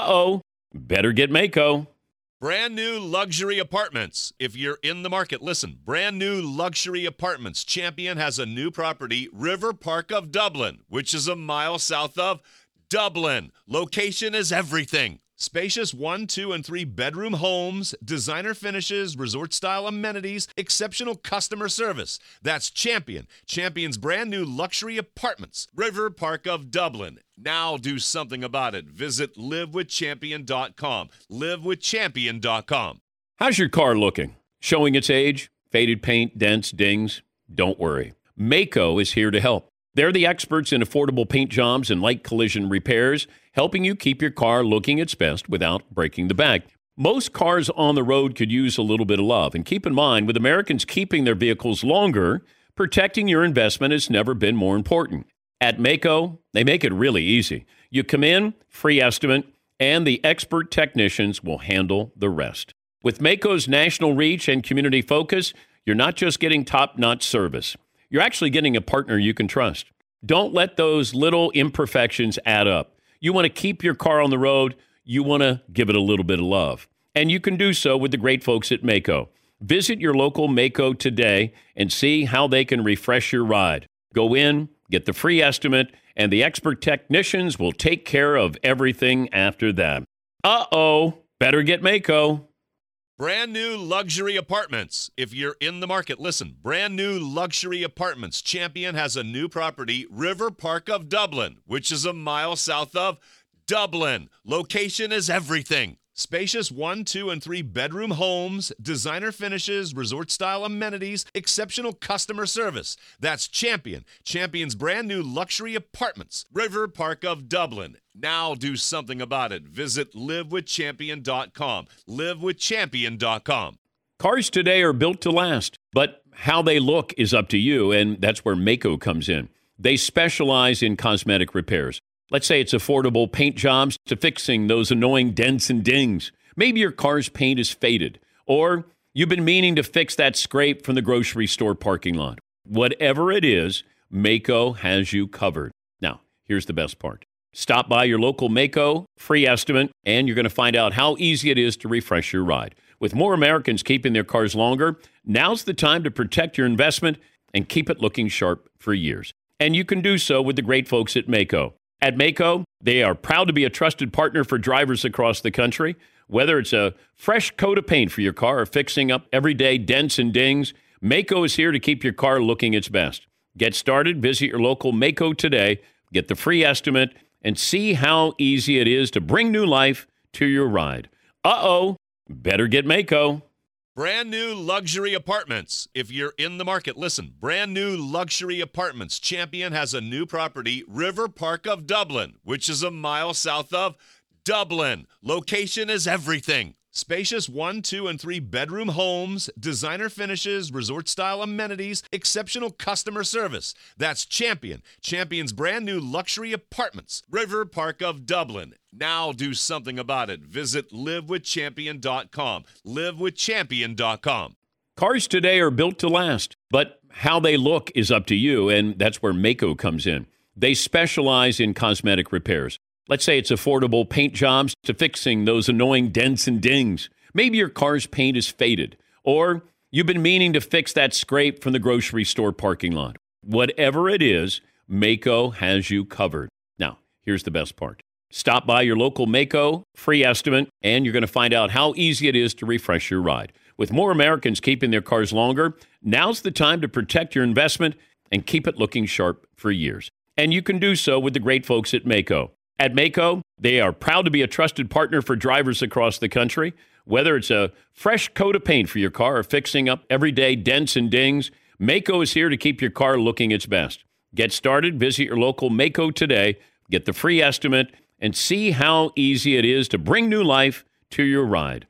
Better get Maaco. Brand new luxury apartments. If you're in the market, listen. Brand new luxury apartments. Champion has a new property, River Park of Dublin, which is a mile south of Dublin. Location is everything. Spacious 1, 2, and 3 bedroom homes, designer finishes, resort-style amenities, exceptional customer service. That's Champion. Champion's brand new luxury apartments. River Park of Dublin. Now do something about it. Visit livewithchampion.com. Livewithchampion.com. How's your car looking? Showing its age? Faded paint, dents, dings? Don't worry. Maaco is here to help. They're the experts in affordable paint jobs and light collision repairs, helping you keep your car looking its best without breaking the bank. Most cars on the road could use a little bit of love. And keep in mind, with Americans keeping their vehicles longer, protecting your investment has never been more important. At Maaco, they make it really easy. You come in, free estimate, and the expert technicians will handle the rest. With Maaco's national reach and community focus, you're not just getting top-notch service. You're actually getting a partner you can trust. Don't let those little imperfections add up. You want to keep your car on the road. You want to give it a little bit of love. And you can do so with the great folks at Maaco. Visit your local Maaco today and see how they can refresh your ride. Go in, get the free estimate, and the expert technicians will take care of everything after that. Better get Maaco. Brand new luxury apartments. If you're in the market, listen. Brand new luxury apartments. Champion has a new property, River Park of Dublin, which is a mile south of Dublin. Location is everything. Spacious 1, 2, and 3 bedroom homes, designer finishes, resort-style amenities, exceptional customer service. That's Champion. Champion's brand new luxury apartments. River Park of Dublin. Now do something about it. Visit livewithchampion.com. Livewithchampion.com. Cars today are built to last, but how they look is up to you, and that's where Maaco comes in. They specialize in cosmetic repairs. Let's say it's affordable paint jobs to fixing those annoying dents and dings. Maybe your car's paint is faded, or you've been meaning to fix that scrape from the grocery store parking lot. Whatever it is, Maaco has you covered. Now, here's the best part. Stop by your local Maaco, free estimate, and you're going to find out how easy it is to refresh your ride. With more Americans keeping their cars longer, now's the time to protect your investment and keep it looking sharp for years. And you can do so with the great folks at Maaco. At Maaco, they are proud to be a trusted partner for drivers across the country. Whether it's a fresh coat of paint for your car or fixing up everyday dents and dings, Maaco is here to keep your car looking its best. Get started, visit your local Maaco today, get the free estimate, and see how easy it is to bring new life to your ride. Better get Maaco. Brand new luxury apartments. If you're in the market, listen. Brand new luxury apartments. Champion has a new property, River Park of Dublin, which is a mile south of Dublin. Location is everything. Spacious 1, 2, and 3 bedroom homes, designer finishes, resort-style amenities, exceptional customer service. That's Champion. Champion's brand new luxury apartments. River Park of Dublin. Now do something about it. Visit livewithchampion.com. Livewithchampion.com. Cars today are built to last, but how they look is up to you, and that's where Maaco comes in. They specialize in cosmetic repairs. Let's say it's affordable paint jobs to fixing those annoying dents and dings. Maybe your car's paint is faded, or you've been meaning to fix that scrape from the grocery store parking lot. Whatever it is, Maaco has you covered. Now, here's the best part. Stop by your local Maaco, free estimate, and you're going to find out how easy it is to refresh your ride. With more Americans keeping their cars longer, now's the time to protect your investment and keep it looking sharp for years. And you can do so with the great folks at Maaco. At Maaco, they are proud to be a trusted partner for drivers across the country. Whether it's a fresh coat of paint for your car or fixing up everyday dents and dings, Maaco is here to keep your car looking its best. Get started, visit your local Maaco today, get the free estimate, and see how easy it is to bring new life to your ride.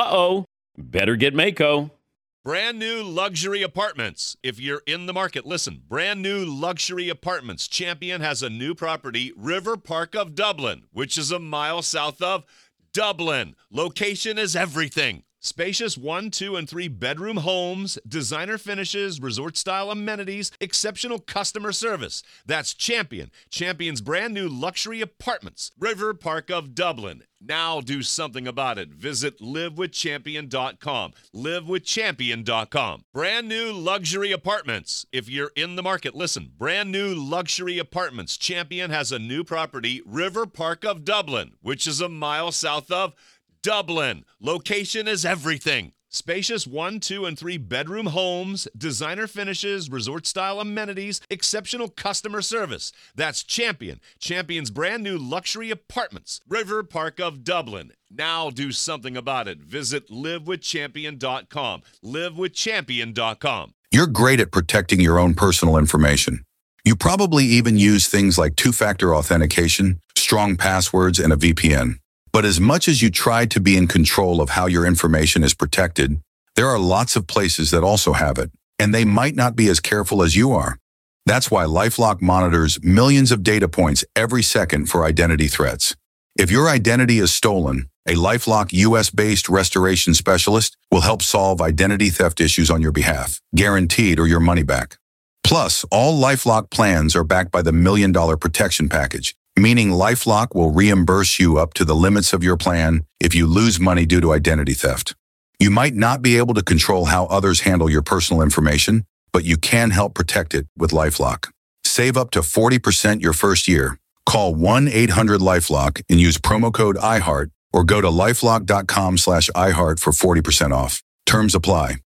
Better get Maaco. Brand new luxury apartments. If you're in the market, listen. Brand new luxury apartments. Champion has a new property, River Park of Dublin, which is a mile south of Dublin. Location is everything. Spacious 1, 2, and 3 bedroom homes, designer finishes, resort-style amenities, exceptional customer service. That's Champion. Champion's brand new luxury apartments, River Park of Dublin. Now do something about it. Visit livewithchampion.com. Livewithchampion.com. Brand new luxury apartments. If you're in the market, listen. Brand new luxury apartments. Champion has a new property, River Park of Dublin, which is a mile south of Dublin. Location is everything. Spacious 1, 2, and 3 bedroom homes, designer finishes, resort-style amenities, exceptional customer service. That's Champion. Champion's brand new luxury apartments, River Park of Dublin. Now do something about it. Visit livewithchampion.com. Livewithchampion.com. You're great at protecting your own personal information. You probably even use things like two-factor authentication, strong passwords, and a VPN. But as much as you try to be in control of how your information is protected, there are lots of places that also have it, and they might not be as careful as you are. That's why LifeLock monitors millions of data points every second for identity threats. If your identity is stolen, a LifeLock US-based restoration specialist will help solve identity theft issues on your behalf, guaranteed or your money back. Plus, all LifeLock plans are backed by the $1 Million Protection Package, meaning LifeLock will reimburse you up to the limits of your plan if you lose money due to identity theft. You might not be able to control how others handle your personal information, but you can help protect it with LifeLock. Save up to 40% your first year. Call 1-800-LifeLock and use promo code IHEART or go to LifeLock.com/iHeart for 40% off. Terms apply.